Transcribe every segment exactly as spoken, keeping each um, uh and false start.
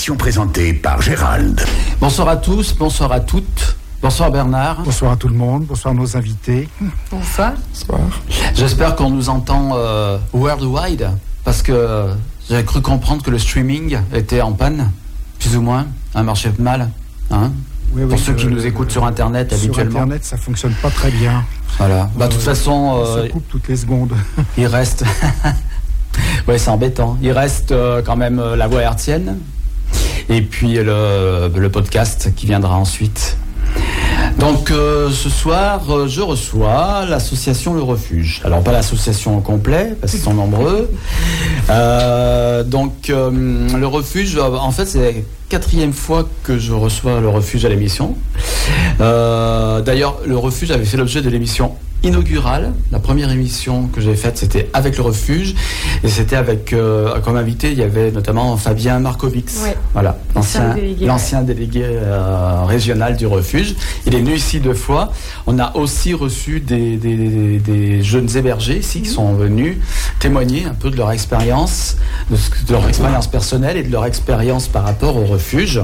émission présentée par Gérald. Bonsoir à tous, bonsoir à toutes. Bonsoir Bernard. Bonsoir à tout le monde, bonsoir à nos invités. Bonsoir. Bonsoir. J'espère qu'on nous entend euh, worldwide, parce que euh, j'avais cru comprendre que le streaming était en panne, plus ou moins, un marché mal, hein oui, pour oui, ceux qui euh, nous écoutent sur Internet sur habituellement. Sur Internet, ça fonctionne pas très bien. Voilà. Bah, de toute euh, façon, ça euh, coupe toutes les secondes. Il reste. Ouais, c'est embêtant. Il reste euh, quand même euh, la voix hertzienne et puis le, le podcast qui viendra ensuite. Donc euh, ce soir, euh, je reçois l'association Le Refuge. Alors pas l'association au complet, parce qu'ils sont nombreux. Euh, donc euh, Le Refuge, en fait, c'est la quatrième fois que je reçois Le Refuge à l'émission. Euh, d'ailleurs, Le Refuge avait fait l'objet de l'émission inaugurale. La première émission que j'avais faite, c'était avec Le Refuge, et c'était avec euh, comme invité, il y avait notamment Fabien Markovics, ouais. Voilà, l'ancien délégué, l'ancien ouais. délégué euh, régional du Refuge. Il est venu ici deux fois. On a aussi reçu des, des, des, des jeunes hébergés ici, mmh. qui sont venus témoigner un peu de leur expérience, de, de leur expérience personnelle et de leur expérience par rapport au refuge.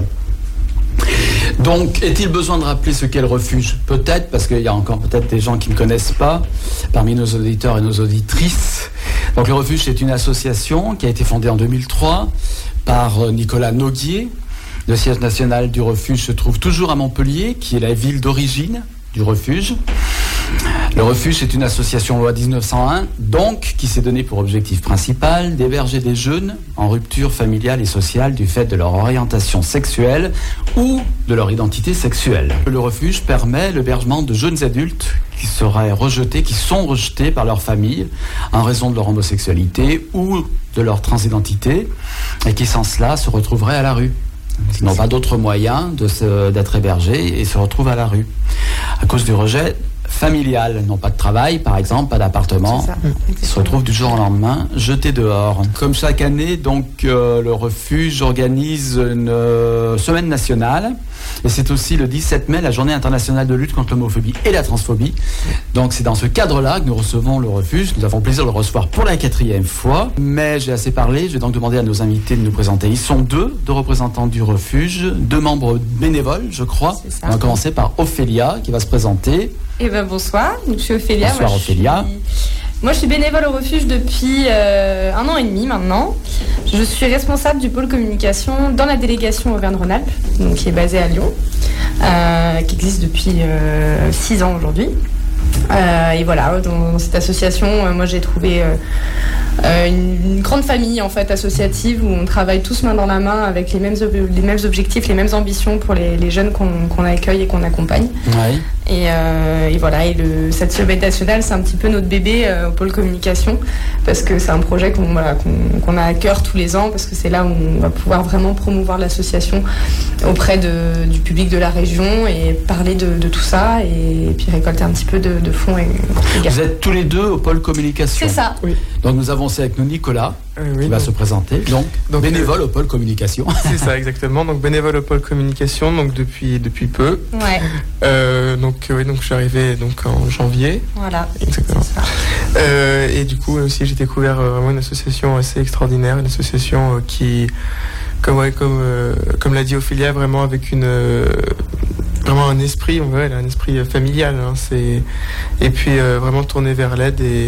Donc, est-il besoin de rappeler ce qu'est le refuge ? Peut-être, parce qu'il y a encore peut-être des gens qui ne connaissent pas, parmi nos auditeurs et nos auditrices. Donc, le refuge, c'est une association qui a été fondée en deux mille trois par Nicolas Noguier. Le siège national du refuge se trouve toujours à Montpellier, qui est la ville d'origine du refuge. Le refuge, c'est une association loi dix-neuf cent un, donc, qui s'est donné pour objectif principal d'héberger des jeunes en rupture familiale et sociale du fait de leur orientation sexuelle ou de leur identité sexuelle. Le refuge permet l'hébergement de jeunes adultes qui seraient rejetés, qui sont rejetés par leur famille en raison de leur homosexualité ou de leur transidentité et qui, sans cela, se retrouveraient à la rue. Ils n'ont pas d'autre moyen de se, d'être hébergés et se retrouvent à la rue à cause du rejet familial, non pas de travail par exemple, pas d'appartement, ils se retrouvent du jour au lendemain jetés dehors. Comme chaque année, donc euh, le refuge organise une euh, semaine nationale et c'est aussi le dix-sept mai la journée internationale de lutte contre l'homophobie et la transphobie. Donc c'est dans ce cadre-là que nous recevons le refuge. Nous avons le plaisir de le recevoir pour la quatrième fois, mais j'ai assez parlé, je vais donc demander à nos invités de nous présenter. Ils sont deux, deux représentants du refuge, deux membres bénévoles je crois. On va commencer par Ophélia qui va se présenter. Eh ben bonsoir, je suis Ophélia. Bonsoir moi, Ophélia. Je suis... Moi je suis bénévole au refuge depuis euh, un an et demi maintenant. Je suis responsable du pôle communication dans la délégation Auvergne-Rhône-Alpes, donc qui est basée à Lyon, euh, qui existe depuis euh, six ans aujourd'hui. Euh, et voilà, dans, dans cette association, euh, moi j'ai trouvé euh, euh, une, une grande famille en fait associative où on travaille tous main dans la main avec les mêmes, ob- les mêmes objectifs, les mêmes ambitions pour les, les jeunes qu'on, qu'on accueille et qu'on accompagne. Ouais. Et, euh, et voilà, et le, cette semaine nationale, c'est un petit peu notre bébé euh, au pôle communication, parce que c'est un projet qu'on, voilà, qu'on, qu'on a à cœur tous les ans, parce que c'est là où on va pouvoir vraiment promouvoir l'association auprès de, du public de la région et parler de, de tout ça, et, et puis récolter un petit peu de, de fonds. Et, et Vous êtes tous les deux au pôle communication. C'est ça. Oui. Donc nous avons aussi avec nous Nicolas, euh, oui, qui va donc, se présenter. Donc, donc bénévole euh, au pôle communication. C'est ça, exactement. Donc bénévole au pôle communication, donc depuis depuis peu. Ouais. Euh, donc oui, donc je suis arrivé donc en janvier. Voilà. Exactement. Euh, et du coup aussi j'ai découvert euh, vraiment une association assez extraordinaire, une association euh, qui, comme ouais, comme euh, comme l'a dit Ophélia, vraiment avec une euh, vraiment un esprit, on voit, elle a un esprit euh, familial. Hein, c'est et puis euh, vraiment tourné vers l'aide et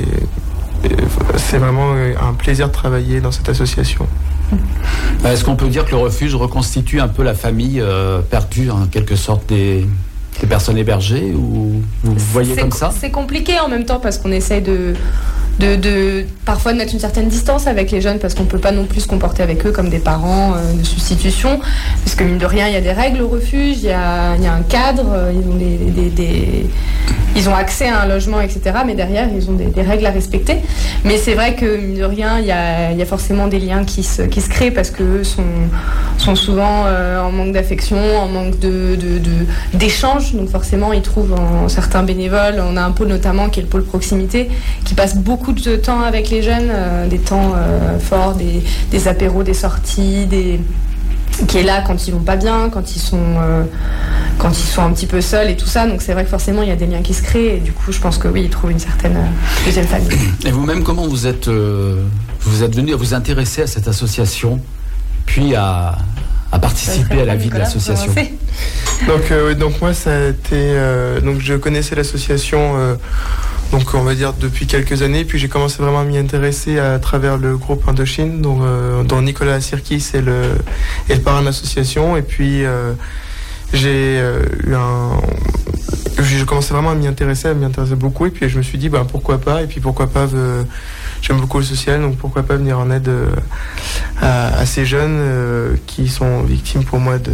c'est vraiment un plaisir de travailler dans cette association. Est-ce qu'on peut dire que le refuge reconstitue un peu la famille euh, perdue en quelque sorte des, des personnes hébergées, ou vous voyez c'est comme co- ça ? C'est compliqué en même temps parce qu'on essaye de, de, de parfois de mettre une certaine distance avec les jeunes, parce qu'on ne peut pas non plus se comporter avec eux comme des parents euh, de substitution, parce que mine de rien il y a des règles au refuge, il y a, il y a un cadre, euh, ils ont des, des, des ils ont accès à un logement, et cetera. Mais derrière, ils ont des, des règles à respecter. Mais c'est vrai que, mine de rien, il y a, il y a forcément des liens qui se, qui se créent parce qu'eux sont, sont souvent euh, en manque d'affection, en manque de, de, de, d'échanges. Donc forcément, ils trouvent en, en certains bénévoles. On a un pôle notamment qui est le pôle proximité, qui passe beaucoup de temps avec les jeunes, euh, des temps euh, forts, des, des apéros, des sorties, des... qui est là quand ils vont pas bien, quand ils sont euh, quand ils sont un petit peu seuls et tout ça. Donc c'est vrai que forcément il y a des liens qui se créent et du coup je pense que oui, ils trouvent une certaine euh, deuxième famille. Et vous-même, comment vous êtes euh, vous êtes venu à vous intéresser à cette association, puis à, à participer à la vie de l'association. Donc, euh, oui, donc moi, ça a été. Euh, donc, je connaissais l'association. Euh, Donc on va dire depuis quelques années, puis j'ai commencé vraiment à m'y intéresser à travers le groupe Indochine, dont, euh, dont Nicolas Sirkis est le, est le parrain de l'association. Et puis euh, j'ai euh, eu un... J'ai commencé vraiment à m'y intéresser, à m'y intéresser beaucoup, et puis je me suis dit ben, pourquoi pas, et puis pourquoi pas, euh, j'aime beaucoup le social, donc pourquoi pas venir en aide euh, à, à ces jeunes euh, qui sont victimes pour moi de...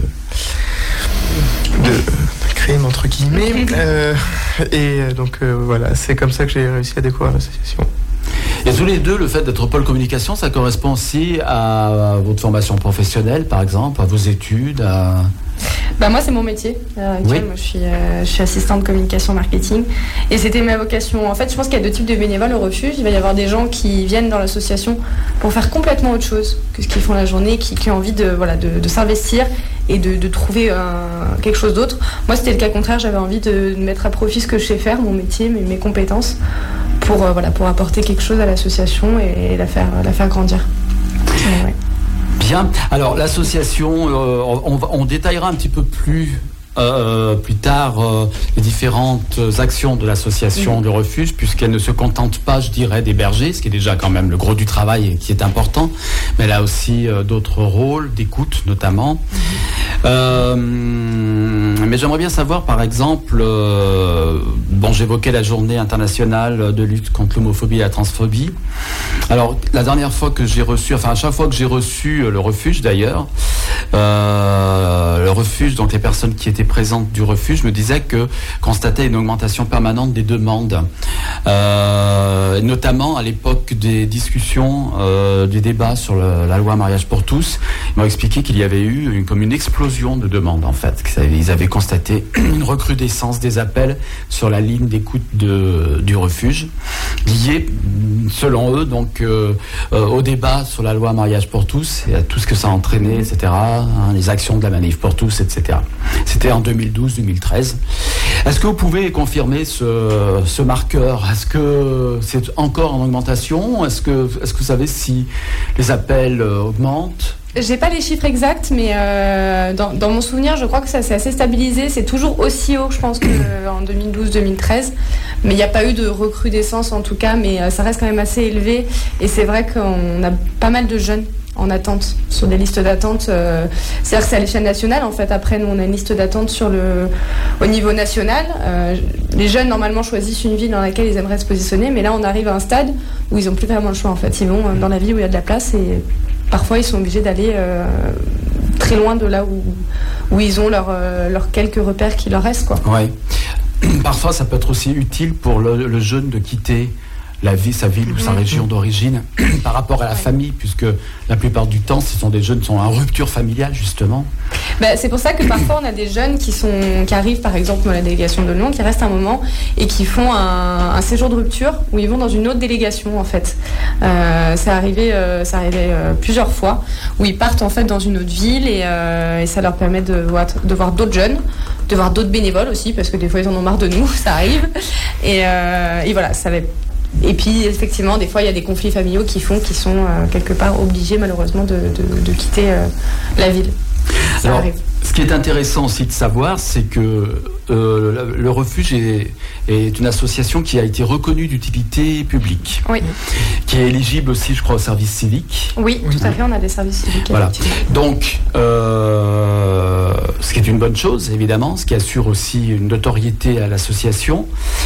de crime entre guillemets euh, et donc euh, voilà, c'est comme ça que j'ai réussi à découvrir l'association. Et tous les deux, le fait d'être pôle communication, ça correspond aussi à votre formation professionnelle, par exemple, à vos études, à... Bah moi c'est mon métier euh, actuel. Oui. Moi je suis, euh, je suis assistante communication marketing et c'était ma vocation. En fait je pense qu'il y a deux types de bénévoles au refuge. Il va y avoir des gens qui viennent dans l'association pour faire complètement autre chose que ce qu'ils font la journée, qui, qui ont envie de, voilà, de, de s'investir et de, de trouver un, quelque chose d'autre. Moi c'était le cas contraire, j'avais envie de, de mettre à profit ce que je sais faire, mon métier, mes, mes compétences pour, euh, voilà, pour apporter quelque chose à l'association et, et la, faire, la faire grandir. Ouais, ouais. Bien. Alors l'association, euh, on, on détaillera un petit peu plus euh, plus tard euh, les différentes actions de l'association mmh. de refuge, puisqu'elle ne se contente pas, je dirais, d'héberger, ce qui est déjà quand même le gros du travail et qui est important, mais elle a aussi euh, d'autres rôles, d'écoute notamment. Mmh. Euh, mais j'aimerais bien savoir, par exemple, euh, bon, j'évoquais la journée internationale de lutte contre l'homophobie et la transphobie. Alors, la dernière fois que j'ai reçu, enfin à chaque fois que j'ai reçu le refuge d'ailleurs, euh, le refuge, donc les personnes qui étaient présentes du refuge me disaient que constataient une augmentation permanente des demandes, euh, notamment à l'époque des discussions, euh, des débats sur le, la loi mariage pour tous. Ils m'ont expliqué qu'il y avait eu une, comme une explosion de demandes en fait. Ils avaient constaté une recrudescence des appels sur la ligne d'écoute de, du refuge, liée selon eux donc euh, euh, au débat sur la loi mariage pour tous et à tout ce que ça a entraîné, et cetera. Hein, les actions de la manif pour tous, et cetera. C'était en deux mille douze deux mille treize. Est-ce que vous pouvez confirmer ce, ce marqueur? Est-ce que c'est encore en augmentation? Est-ce que, est-ce que vous savez si les appels euh, augmentent? J'ai pas les chiffres exacts, mais euh, dans, dans mon souvenir, je crois que ça s'est assez stabilisé. C'est toujours aussi haut, je pense, qu'en deux mille douze deux mille treize. Mais il n'y a pas eu de recrudescence en tout cas, mais euh, ça reste quand même assez élevé. Et c'est vrai qu'on a pas mal de jeunes en attente, sur des listes d'attente. Euh, c'est-à-dire que c'est à l'échelle nationale, en fait. Après, nous, on a une liste d'attente sur le, au niveau national. Euh, les jeunes, normalement, choisissent une ville dans laquelle ils aimeraient se positionner. Mais là, on arrive à un stade où ils n'ont plus vraiment le choix, en fait. Ils vont dans la ville où il y a de la place et... Parfois, ils sont obligés d'aller euh, très loin de là où, où ils ont leurs euh, leur quelques repères qui leur restent, quoi. Ouais. Parfois, ça peut être aussi utile pour le, le jeune de quitter la vie, sa ville ou sa région d'origine par rapport à la famille, puisque la plupart du temps, ce sont des jeunes qui sont en rupture familiale, justement. Bah, c'est pour ça que parfois, on a des jeunes qui, sont, qui arrivent, par exemple, dans la délégation de Lyon, qui restent un moment et qui font un, un séjour de rupture où ils vont dans une autre délégation, en fait. Euh, c'est arrivé, euh, c'est arrivé euh, plusieurs fois, où ils partent, en fait, dans une autre ville et, euh, et ça leur permet de voir, de voir d'autres jeunes, de voir d'autres bénévoles aussi, parce que des fois, ils en ont marre de nous, ça arrive. Et, euh, et voilà, ça va... Et puis effectivement, des fois il y a des conflits familiaux qui font qu'ils sont euh, quelque part obligés malheureusement de, de, de quitter euh, la ville. Ça Alors, arrive. Ce qui est intéressant aussi de savoir, c'est que euh, le refuge est, est une association qui a été reconnue d'utilité publique, oui. qui est éligible aussi, je crois, au service civique. Oui, tout à fait, on a des services civiques. Voilà. Donc, euh, ce qui est une bonne chose, évidemment, ce qui assure aussi une notoriété à l'association.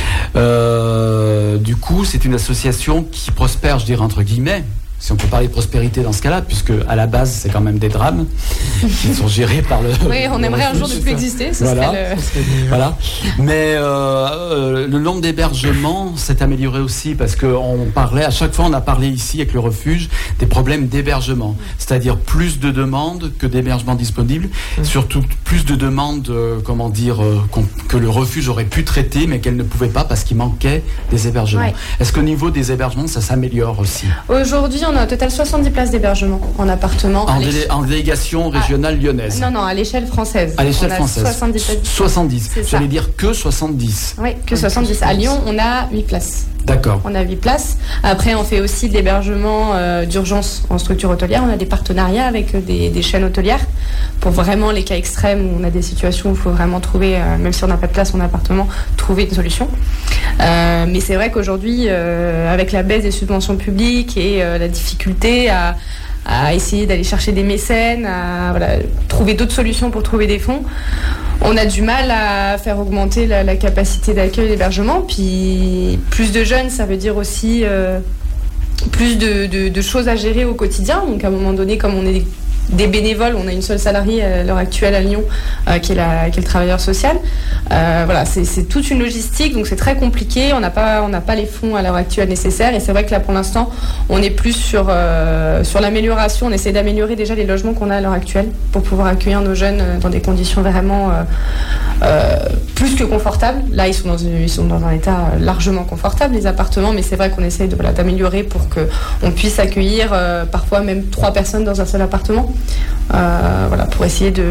Euh, du coup, c'est une association qui prospère, je dirais, entre guillemets, si on peut parler de prospérité dans ce cas-là, puisque à la base, c'est quand même des drames qui sont gérés par le... Oui, on le aimerait refuge, un jour ne plus exister. Ce voilà. serait le... voilà. Mais euh, euh, le nombre d'hébergements s'est amélioré aussi, parce qu'on parlait, à chaque fois, on a parlé ici avec le refuge des problèmes d'hébergement. C'est-à-dire plus de demandes que d'hébergements disponibles, mmh. surtout plus de demandes, euh, comment dire, euh, que le refuge aurait pu traiter, mais qu'elle ne pouvait pas parce qu'il manquait des hébergements. Ouais. Est-ce qu'au niveau des hébergements, ça s'améliore aussi? Aujourd'hui, on a au total soixante-dix places d'hébergement en appartement. En, délé- en délégation régionale ah, lyonnaise. Non, non, à l'échelle française. À l'échelle on française. soixante-dix places. soixante-dix. J'allais dire que soixante-dix. Oui, que soixante-dix. À Lyon, on a huit places. D'accord. On a huit places. Après, on fait aussi de l'hébergement euh, d'urgence en structure hôtelière. On a des partenariats avec des, des chaînes hôtelières pour vraiment les cas extrêmes où on a des situations où il faut vraiment trouver, euh, même si on n'a pas de place en appartement, trouver une solution. Euh, mais c'est vrai qu'aujourd'hui, euh, avec la baisse des subventions publiques et euh, la difficulté à, à essayer d'aller chercher des mécènes, à voilà, trouver d'autres solutions pour trouver des fonds, on a du mal à faire augmenter la, la capacité d'accueil et d'hébergement. Puis plus de jeunes, ça veut dire aussi euh, plus de, de, de choses à gérer au quotidien. Donc à un moment donné, comme on est des, des bénévoles, on a une seule salariée à l'heure actuelle à Lyon, euh, qui, est la, qui est le travailleur social. Euh, voilà, c'est, c'est toute une logistique, donc c'est très compliqué. On n'a pas, on n'a pas les fonds à l'heure actuelle nécessaires. Et c'est vrai que là, pour l'instant, on est plus sur, euh, sur l'amélioration. On essaie d'améliorer déjà les logements qu'on a à l'heure actuelle pour pouvoir accueillir nos jeunes dans des conditions vraiment euh, euh, plus que confortables. Là, ils sont, dans, ils sont dans un état largement confortable, les appartements, mais c'est vrai qu'on essaie de, voilà, d'améliorer pour qu'on puisse accueillir euh, parfois même trois personnes dans un seul appartement. Euh, voilà, pour essayer de,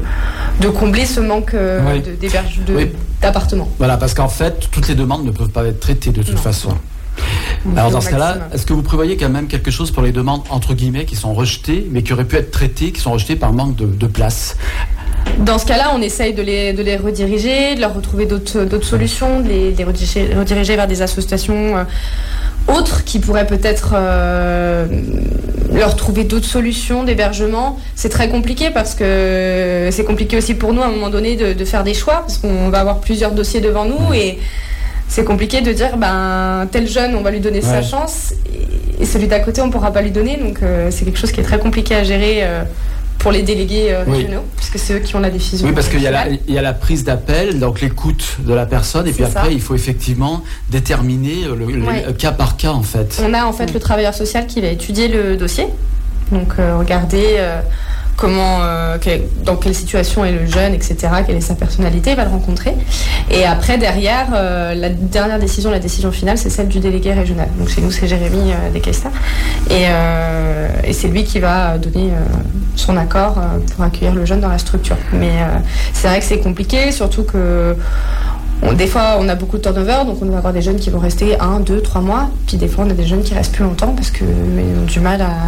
de combler ce manque euh, oui. de, d'héberge, de, oui. d'appartements. Voilà, parce qu'en fait, toutes les demandes ne peuvent pas être traitées de toute non. façon. On Alors dans ce cas-là, est-ce que vous prévoyez quand même quelque chose pour les demandes entre guillemets qui sont rejetées, mais qui auraient pu être traitées, qui sont rejetées par manque de, de place? Dans ce cas-là, on essaye de les, de les rediriger, de leur retrouver d'autres, d'autres solutions, de les, de les rediriger, rediriger vers des associations euh, autres qui pourraient peut-être euh, leur trouver d'autres solutions d'hébergement. C'est très compliqué parce que c'est compliqué aussi pour nous à un moment donné de, de faire des choix parce qu'on va avoir plusieurs dossiers devant nous et c'est compliqué de dire ben tel jeune on va lui donner ouais. sa chance et, et celui d'à côté on ne pourra pas lui donner. Donc euh, c'est quelque chose qui est très compliqué à gérer. Euh, pour les délégués euh, régionaux, oui. puisque c'est eux qui ont la décision. Oui, parce qu'il y a, la, il y a la prise d'appel, donc l'écoute de la personne, et c'est puis ça. Après, il faut effectivement déterminer le, le, oui. le cas par cas, en fait. On a en fait oui. le travailleur social qui va étudier le dossier, donc euh, regarder euh, comment, euh, quel, dans quelle situation est le jeune, et cetera, quelle est sa personnalité, il va le rencontrer. Et après, derrière, euh, la dernière décision, la décision finale, c'est celle du délégué régional. Donc chez nous, c'est Jérémy euh, Descaista. Et, euh, et c'est lui qui va donner euh, son accord euh, pour accueillir le jeune dans la structure. Mais euh, c'est vrai que c'est compliqué, surtout que on, des fois, on a beaucoup de turnover, donc on va avoir des jeunes qui vont rester un, deux, trois mois. Puis des fois, on a des jeunes qui restent plus longtemps parce qu'ils ont du mal à...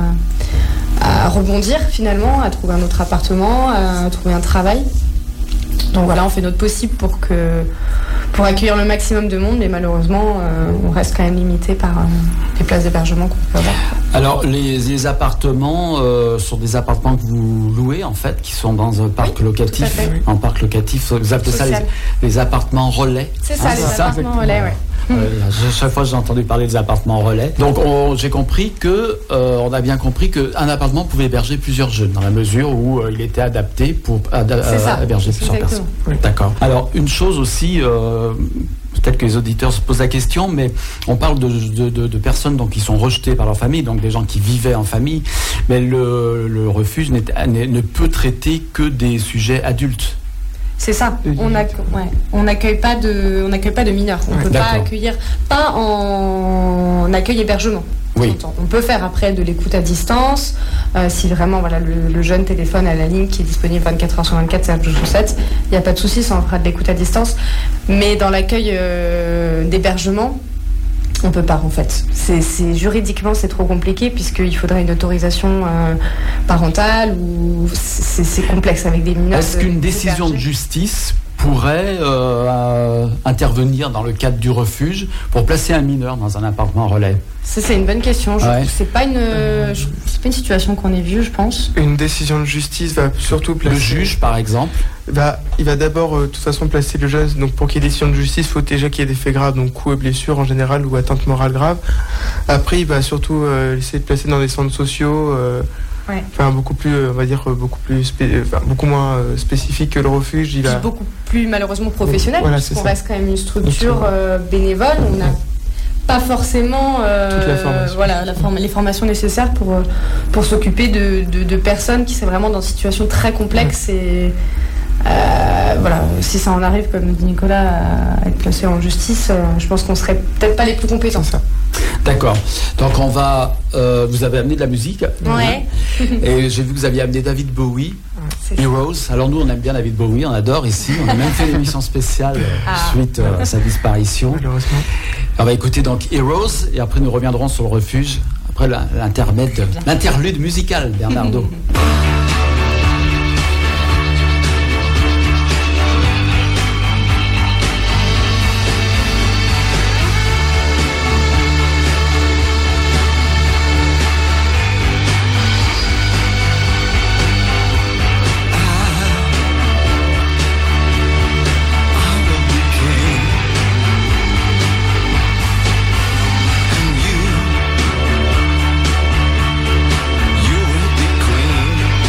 à rebondir finalement, à trouver un autre appartement, à trouver un travail. Donc voilà, on fait notre possible pour que pour accueillir le maximum de monde, mais malheureusement, euh, on reste quand même limité par euh, les places d'hébergement qu'on peut avoir. Alors, les, les appartements euh, sont des appartements que vous louez, en fait, qui sont dans un parc oui, locatif. fait, oui. Un parc locatif, vous appelez Social. ça les, les appartements relais. C'est ça, hein, les c'est appartements ça relais, oui. Euh, chaque fois j'ai entendu parler des appartements relais. Donc on, j'ai compris que euh, on a bien compris qu'un appartement pouvait héberger plusieurs jeunes dans la mesure où euh, il était adapté pour ad, euh, héberger plusieurs personnes. Oui. D'accord. Alors une chose aussi, euh, peut-être que les auditeurs se posent la question, mais on parle de, de, de, de personnes donc, qui sont rejetées par leur famille, donc des gens qui vivaient en famille, mais le, le refuge n'est, n'est, ne peut traiter que des sujets adultes. C'est ça. On a, ouais. On n'accueille pas de, on n'accueille pas de mineurs. On ne ouais, peut d'accord. pas accueillir, pas en accueil hébergement. Oui. On peut faire après de l'écoute à distance, euh, si vraiment voilà le, le jeune téléphone à la ligne qui est disponible vingt-quatre heures sur vingt-quatre, sept jours sur sept, il n'y a pas de souci, ça on fera de l'écoute à distance. Mais dans l'accueil euh, d'hébergement, on peut pas en fait. C'est, c'est juridiquement c'est trop compliqué puisqu'il faudrait une autorisation euh, parentale ou c'est, c'est complexe avec des mineurs. Est-ce qu'une décision de justice pourrait euh, intervenir dans le cadre du refuge pour placer un mineur dans un appartement relais? Ça, c'est une bonne question. Je, ouais. C'est pas une, euh, je, c'est pas une situation qu'on ait vue, je pense. Une décision de justice va surtout placer... Le juge, par exemple va, il va d'abord, euh, de toute façon, placer le jeune. Donc, pour qu'il y ait décision de justice, il faut déjà qu'il y ait des faits graves, donc coups et blessures en général, ou atteinte morale grave. Après, il va surtout euh, essayer de placer dans des centres sociaux... Euh, Ouais. Enfin, beaucoup plus, on va dire, beaucoup plus, spé- enfin, beaucoup moins euh, spécifique que le refuge. Il a... a... beaucoup plus malheureusement professionnel, voilà, puisqu'on reste quand même une structure euh, bénévole. On n'a pas forcément euh, toute la formation. Voilà, la form- les formations nécessaires pour, pour s'occuper de, de, de personnes qui sont vraiment dans une situation très complexe ouais. et Euh, voilà, si ça en arrive, comme dit Nicolas, à être placé en justice, euh, je pense qu'on serait peut-être pas les plus compétents. Ça. D'accord. Donc on va. Euh, vous avez amené de la musique. Ouais. Et j'ai vu que vous aviez amené David Bowie. C'est Heroes. Alors nous on aime bien David Bowie, on adore ici. On a même fait une émission spéciale Ah. suite euh, à sa disparition. Malheureusement. On va écouter donc Heroes et après nous reviendrons sur le refuge. Après la- l'intermède, l'interlude musical, Bernardo. You will be queen.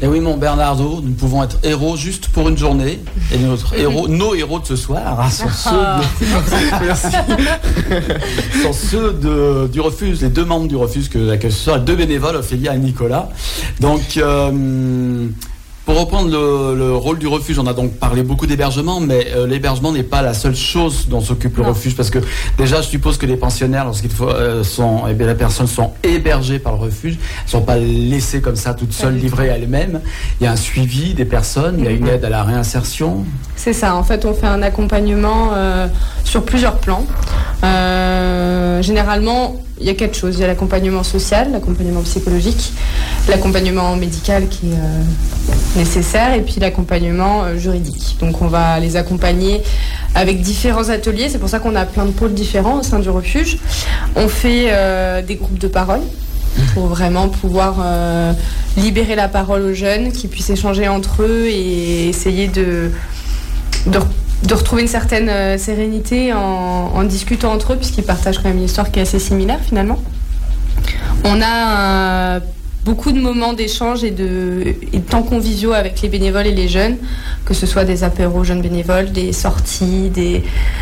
Et oui, mon Bernardo, nous pouvons être héros juste pour une journée. Et notre héros, nos héros de ce soir hein, sont ceux, de, merci, sont ceux de, du refuge, les deux membres du refuge que, que ce soir, deux bénévoles, Ophélia et Nicolas. Donc, euh, pour reprendre le, le rôle du refuge, on a donc parlé beaucoup d'hébergement, mais euh, l'hébergement n'est pas la seule chose dont s'occupe le non. refuge, parce que déjà, je suppose que les pensionnaires, lorsqu'ils faut, euh, sont, eh bien, les personnes sont hébergées par le refuge, elles ne sont pas laissées comme ça, toutes seules, livrées à elles-mêmes. Il y a un suivi des personnes, il y a une aide à la réinsertion. C'est ça, en fait, on fait un accompagnement euh, sur plusieurs plans. Euh, généralement, il y a quatre choses. Il y a l'accompagnement social, l'accompagnement psychologique, l'accompagnement médical qui est euh, nécessaire et puis l'accompagnement euh, juridique. Donc on va les accompagner avec différents ateliers. C'est pour ça qu'on a plein de pôles différents au sein du refuge. On fait euh, des groupes de parole pour vraiment pouvoir euh, libérer la parole aux jeunes, qui puissent échanger entre eux et essayer de... de de retrouver une certaine euh, sérénité en, en discutant entre eux, puisqu'ils partagent quand même une histoire qui est assez similaire finalement. On a euh, beaucoup de moments d'échange et de, et de temps conviviaux avec les bénévoles et les jeunes, que ce soit des apéros jeunes bénévoles, des sorties, des,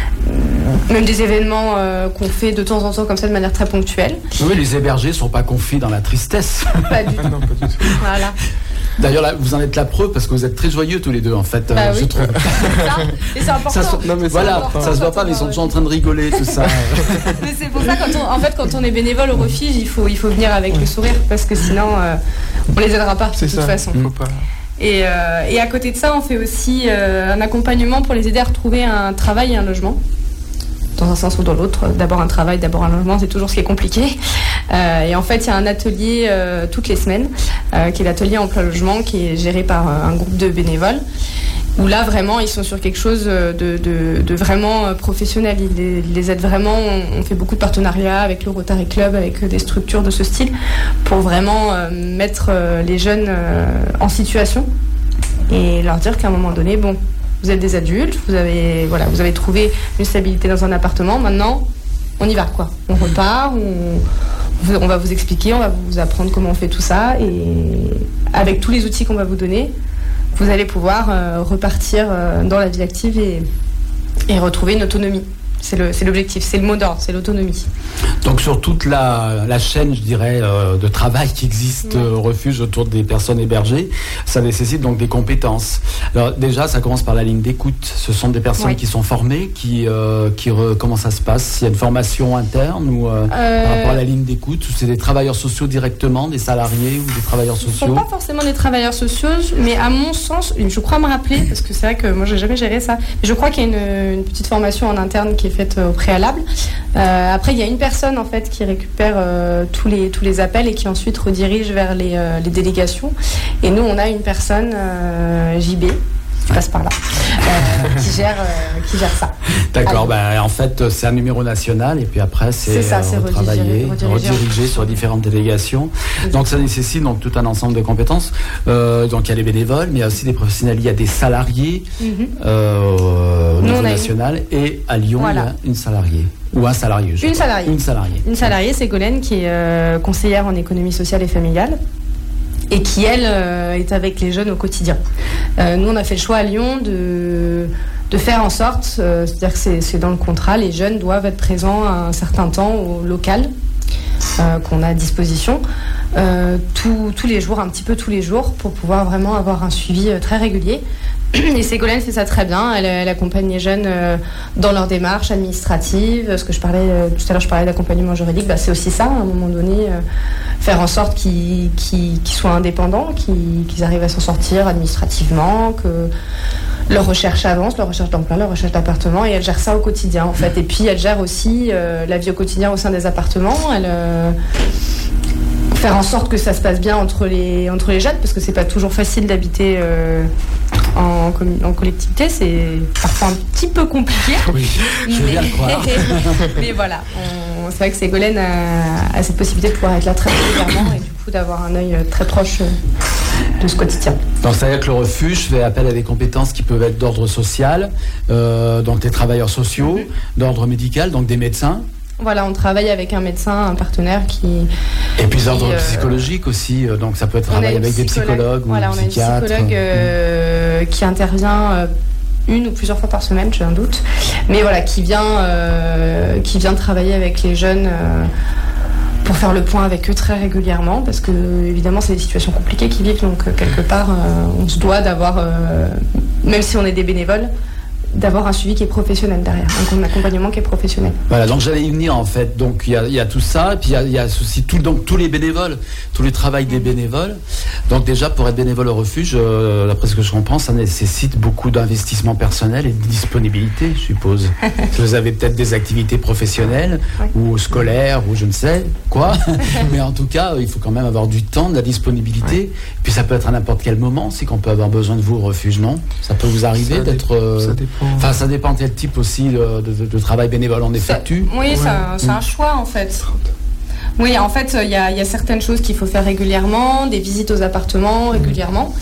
même des événements euh, qu'on fait de temps en temps comme ça de manière très ponctuelle. Oui, les hébergés ne sont pas confiés dans la tristesse. Pas du tout. Non, pas du tout. Voilà. D'ailleurs, là, vous en êtes la preuve parce que vous êtes très joyeux tous les deux, en fait. Bah euh, oui. je trouve. Ça, et c'est important. Ça se, Non, mais voilà, important, ça se voit pas, mais ils sont toujours en train de rigoler, tout ça. Mais c'est pour ça, quand on, en fait, quand on est bénévole au refuge, il faut, il faut venir avec le sourire, parce que sinon, euh, on les aidera pas de C'est toute ça, façon. faut pas. Et, euh, et à côté de ça, on fait aussi euh, un accompagnement pour les aider à retrouver un travail et un logement. Dans un sens ou dans l'autre. D'abord un travail, d'abord un logement, c'est toujours ce qui est compliqué. Euh, et en fait, il y a un atelier euh, toutes les semaines, euh, qui est l'atelier emploi logement, qui est géré par euh, un groupe de bénévoles, où là, vraiment, ils sont sur quelque chose de, de, de vraiment professionnel. Ils les, ils les aident vraiment. On, on fait beaucoup de partenariats avec le Rotary Club, avec des structures de ce style, pour vraiment euh, mettre euh, les jeunes euh, en situation et leur dire qu'à un moment donné, bon, vous êtes des adultes, vous avez, voilà, vous avez trouvé une stabilité dans un appartement, maintenant, on y va, quoi. On repart, on, on va vous expliquer, on va vous apprendre comment on fait tout ça, et avec tous les outils qu'on va vous donner, vous allez pouvoir euh, repartir euh, dans la vie active et, et retrouver une autonomie. C'est, le, c'est l'objectif, c'est le mot d'ordre, c'est l'autonomie. Donc sur toute la, la chaîne, je dirais, euh, de travail qui existe euh, au refuge autour des personnes hébergées, ça nécessite donc des compétences. Alors déjà, ça commence par la ligne d'écoute. Ce sont des personnes Oui. qui sont formées, qui, euh, qui re, comment ça se passe? Il y a une formation interne ou euh, Euh, par rapport à la ligne d'écoute, ou c'est des travailleurs sociaux directement, des salariés ou des travailleurs Ce ne sont sociaux? pas forcément des travailleurs sociaux, mais à mon sens, je crois me rappeler, parce que c'est vrai que moi j'ai jamais géré ça, mais je crois qu'il y a une, une petite formation en interne qui est faite au préalable. Euh, après, il y a une personne en fait qui récupère euh, tous les tous les appels et qui ensuite redirige vers les, euh, les délégations. Et nous, on a une personne euh, J B qui passe par là, euh, qui gère euh, qui gère ça. D'accord, Ah, bah, en fait, c'est un numéro national et puis après, c'est, C'est ça, euh, c'est retravaillé, redirigé, redirigé. redirigé sur différentes délégations. Donc, ça nécessite donc tout un ensemble de compétences. Euh, donc, il y a les bénévoles, mais il y a aussi des professionnels. Il y a des salariés Mhm. euh, au Nous, niveau on a national et à Lyon, Voilà. il y a une salariée. Ou un salarié. je Une crois. salariée. Une salariée. Une salariée, c'est Golène, qui est euh, conseillère en économie sociale et familiale, et qui, elle, euh, est avec les jeunes au quotidien. Euh, nous, on a fait le choix à Lyon de, de faire en sorte, euh, c'est-à-dire que c'est, c'est dans le contrat, les jeunes doivent être présents un certain temps au local euh, qu'on a à disposition, euh, tout- tous les jours, un petit peu tous les jours, pour pouvoir vraiment avoir un suivi euh, très régulier. Et Ségolène fait ça très bien. Elle, elle accompagne les jeunes euh, dans leur démarche administrative. Ce que je parlais euh, tout à l'heure, je parlais d'accompagnement juridique. Bah, c'est aussi ça, à un moment donné, euh, faire en sorte qu'ils, qu'ils, qu'ils soient indépendants, qu'ils, qu'ils arrivent à s'en sortir administrativement, que leur recherche avance, leur recherche d'emploi, leur recherche d'appartement. Et elle gère ça au quotidien, en fait. Et puis, elle gère aussi euh, la vie au quotidien au sein des appartements. Elle euh, faire en sorte que ça se passe bien entre les, entre les jeunes, parce que c'est pas toujours facile d'habiter euh, en, commun- en collectivité, c'est parfois un petit peu compliqué. Oui, je veux bien le croire. Mais voilà, on- c'est vrai que Ségolène a, a cette possibilité de pouvoir être là très régulièrement et du coup d'avoir un œil très proche de ce quotidien. Donc, c'est-à-dire que le refuge fait appel à des compétences qui peuvent être d'ordre social, euh, donc des travailleurs sociaux, d'ordre médical, donc des médecins. Voilà, on travaille avec un médecin, un partenaire qui... Et puis d'ordre euh, psychologique aussi, euh, donc ça peut être travailler avec des psychologues voilà, ou des des psychiatres. Voilà, on a une psychologue euh, mmh. qui intervient euh, une ou plusieurs fois par semaine, j'ai un doute. Mais voilà, qui vient, euh, qui vient travailler avec les jeunes euh, pour faire le point avec eux très régulièrement, parce que évidemment c'est des situations compliquées qu'ils vivent, donc euh, quelque part euh, on se doit d'avoir, euh, même si on est des bénévoles, d'avoir un suivi qui est professionnel derrière, un accompagnement qui est professionnel. Voilà, donc j'allais y venir en fait. Donc il y a, il y a tout ça, et puis il y a, il y a aussi tout, donc, tous les bénévoles, tous les travails des bénévoles. Donc déjà, pour être bénévole au refuge, euh, d'après ce que je comprends, ça nécessite beaucoup d'investissement personnel et de disponibilité, je suppose. Vous avez peut-être des activités professionnelles, oui. ou scolaires, ou je ne sais quoi, mais en tout cas, il faut quand même avoir du temps, de la disponibilité. Oui. Et puis ça peut être à n'importe quel moment, c'est qu'on peut avoir besoin de vous au refuge, non? Ça peut vous arriver ça d'être... Euh, ça dépend. Enfin, ça dépend de quel type aussi de, de, de travail bénévole on effectue. Oui, ouais. c'est, un, c'est un choix en fait. Oui, en fait, il y, y a certaines choses qu'il faut faire régulièrement, des visites aux appartements régulièrement,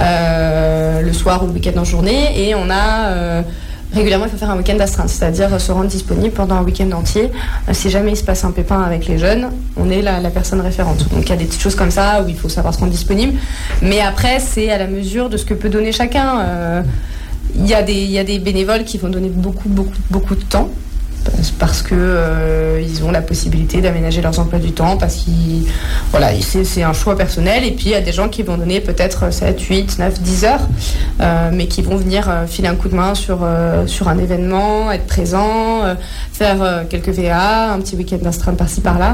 euh, le soir ou le week-end en journée, et on a euh, régulièrement, il faut faire un week-end d'astreinte, c'est-à-dire se rendre disponible pendant un week-end entier. Euh, si jamais il se passe un pépin avec les jeunes, on est la, la personne référente. Donc il y a des petites choses comme ça où il faut savoir se rendre disponible, mais après, c'est à la mesure de ce que peut donner chacun. Euh, Il y a des, il y a des bénévoles qui vont donner beaucoup, beaucoup, beaucoup de temps parce que euh, ils ont la possibilité d'aménager leurs emplois du temps, parce qu'ils, voilà, c'est, c'est un choix personnel. Et puis il y a des gens qui vont donner peut-être sept, huit, neuf, dix heures, euh, mais qui vont venir euh, filer un coup de main sur, euh, sur un événement, être présent, euh, faire euh, quelques V A, un petit week-end d'astreinte par-ci par-là.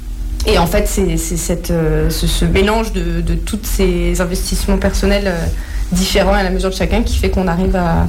Et en fait, c'est, c'est cette, euh, ce, ce mélange de, de tous ces investissements personnels euh, différents à la mesure de chacun qui fait qu'on arrive à,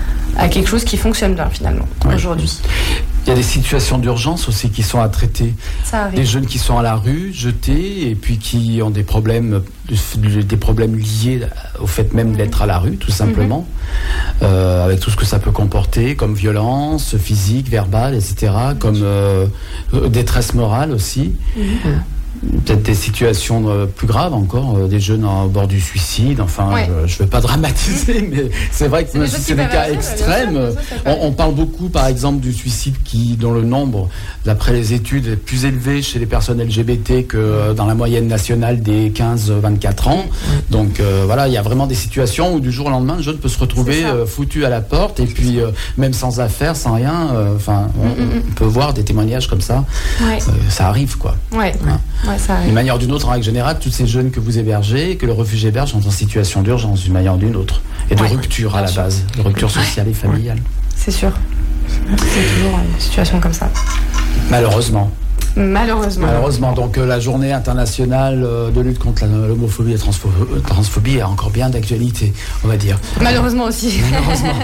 à quelque chose qui fonctionne bien finalement, ouais. aujourd'hui. Il y a des situations d'urgence aussi qui sont à traiter. Ça arrive. Des jeunes qui sont à la rue, jetés, et puis qui ont des problèmes, des problèmes liés au fait même mmh. d'être à la rue, tout simplement, mmh. euh, avec tout ce que ça peut comporter, comme violence physique, verbale, et cetera, mmh. comme euh, détresse morale aussi. Mmh. Peut-être des situations euh, plus graves encore, euh, des jeunes au bord du suicide, enfin, ouais. je ne veux pas dramatiser, mais c'est vrai que c'est, même si c'est des cas extrêmes, sûr, sûr, on, on parle beaucoup par exemple du suicide qui, dont le nombre, d'après les études, est plus élevé chez les personnes L G B T que euh, dans la moyenne nationale des quinze à vingt-quatre ans. Donc euh, voilà, il y a vraiment des situations où du jour au lendemain, le jeune peut se retrouver euh, foutu à la porte, et puis euh, même sans affaires, sans rien, enfin, euh, on, mm-hmm. on peut voir des témoignages comme ça, ouais. euh, ça arrive quoi. Ouais. Hein. Ouais, ça d'une manière ou d'une autre, en règle générale, tous ces jeunes que vous hébergez, que le refuge héberge, sont en situation d'urgence d'une manière ou d'une autre, et de ouais, rupture à la sûr. base, de rupture sociale ouais. et familiale. C'est sûr. C'est toujours une situation comme ça. Malheureusement. Malheureusement. Malheureusement. Donc euh, la journée internationale euh, de lutte contre la, l'homophobie et la transpho- euh, transphobie est encore bien d'actualité, on va dire. Malheureusement aussi. Malheureusement.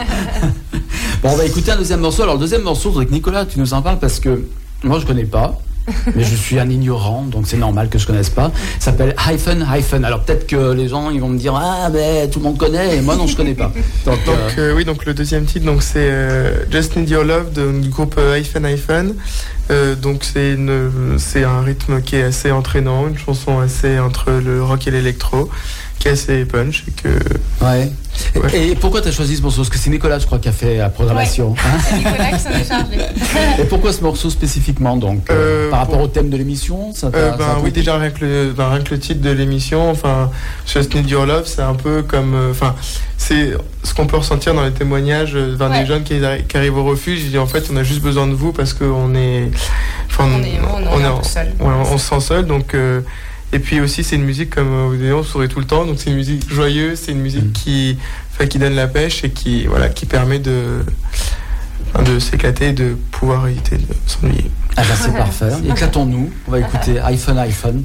Bon, on va écouter un deuxième morceau. Alors le deuxième morceau, avec Nicolas, tu nous en parles parce que moi je connais pas. Mais je suis un ignorant, donc c'est normal que je connaisse pas. Ça s'appelle Hyphen Hyphen. Alors peut-être que les gens ils vont me dire ah mais tout le monde connaît, et moi non je connais pas. Donc, donc euh... Euh, oui, donc le deuxième titre donc c'est euh, Just Need Your Love de, du groupe euh, Hyphen Hyphen. Euh, donc c'est une c'est un rythme qui est assez entraînant, une chanson assez entre le rock et l'électro, qui est assez punch et que. Ouais. Ouais. Et, et pourquoi tu as choisi ce morceau? Parce que c'est Nicolas, je crois, qui a fait la programmation. Ouais. Hein, c'est Nicolas qui s'en est chargé. Et pourquoi ce morceau spécifiquement donc euh, euh, par rapport pour... au thème de l'émission ça euh, ben, Oui, déjà rien que, le, ben, rien que le titre de l'émission, enfin, Just Need Your Love, c'est un peu comme. Enfin, euh, c'est ce qu'on peut ressentir dans les témoignages d'un ouais. des jeunes qui, qui arrivent au refuge. Je dis en fait, on a juste besoin de vous parce qu'on est. On, on est, on, on, on est un peu seul. Ouais, on, on se sent seul, donc. Euh, Et puis aussi, c'est une musique, comme vous dites, on sourit tout le temps. Donc c'est une musique joyeuse, c'est une musique mmh. qui, enfin, qui donne la pêche et qui, voilà, qui permet de, enfin, de s'éclater et de pouvoir éviter de s'ennuyer. Ah ben c'est parfait. Éclatons-nous. On va écouter iPhone iPhone.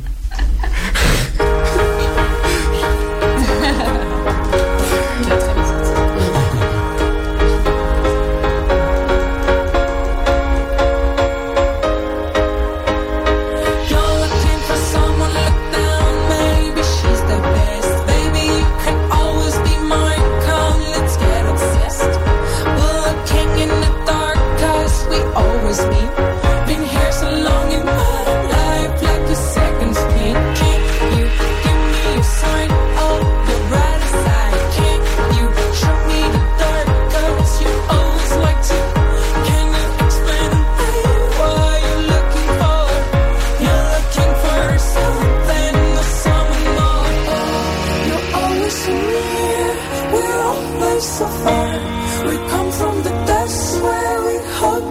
Why you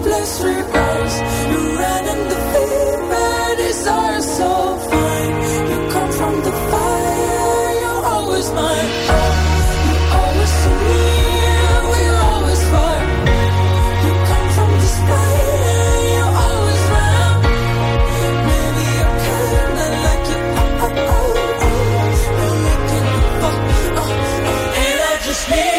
hopeless reverse. You ran in the fever, desire so fine. You come from the fire, you're always mine. You always so near, we're always far. You come from the spine, you're always round. Maybe I kinda like you, oh, oh, oh, oh. You're making me fuck, oh, oh. And I just need.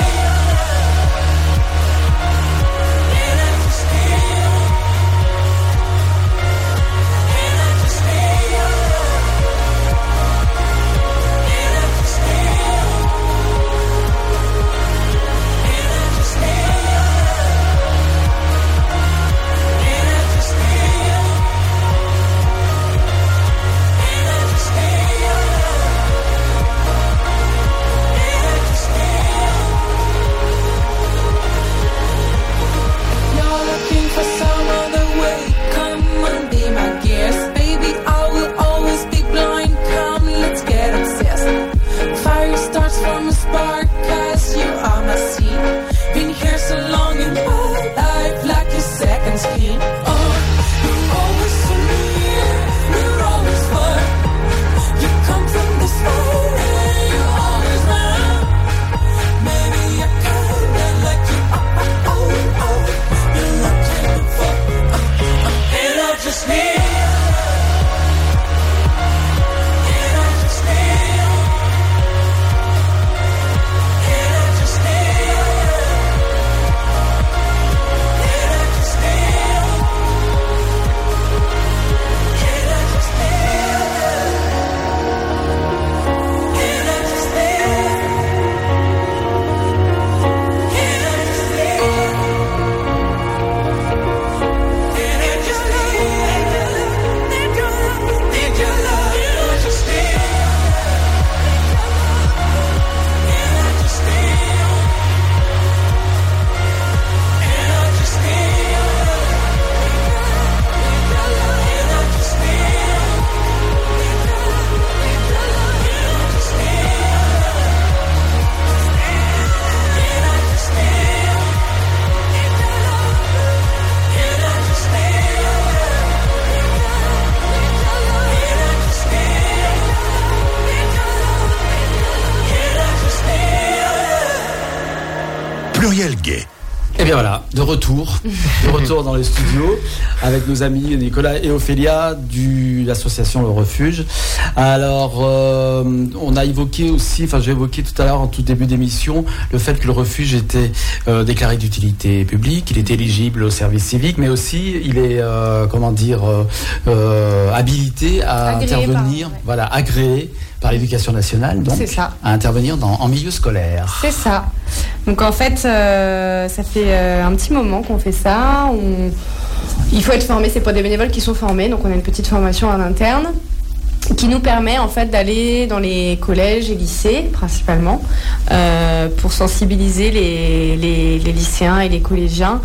Pluriel Gay. Et bien voilà, de retour, de retour dans les studios avec nos amis Nicolas et Ophélia de l'association Le Refuge. Alors, euh, on a évoqué aussi, enfin j'ai évoqué tout à l'heure en tout début d'émission, le fait que le refuge était euh, déclaré d'utilité publique, il est éligible au service civique, mais aussi il est, euh, comment dire, euh, euh, habilité à agréé intervenir, par, ouais. voilà, agréé par l'éducation nationale, donc c'est ça. À intervenir dans, en milieu scolaire. C'est ça. Donc en fait, euh, ça fait euh, un petit moment qu'on fait ça. On... Il faut être formé, c'est pas des bénévoles qui sont formés, donc on a une petite formation en interne qui nous permet en fait d'aller dans les collèges et lycées principalement euh, pour sensibiliser les, les, les lycéens et les collégiens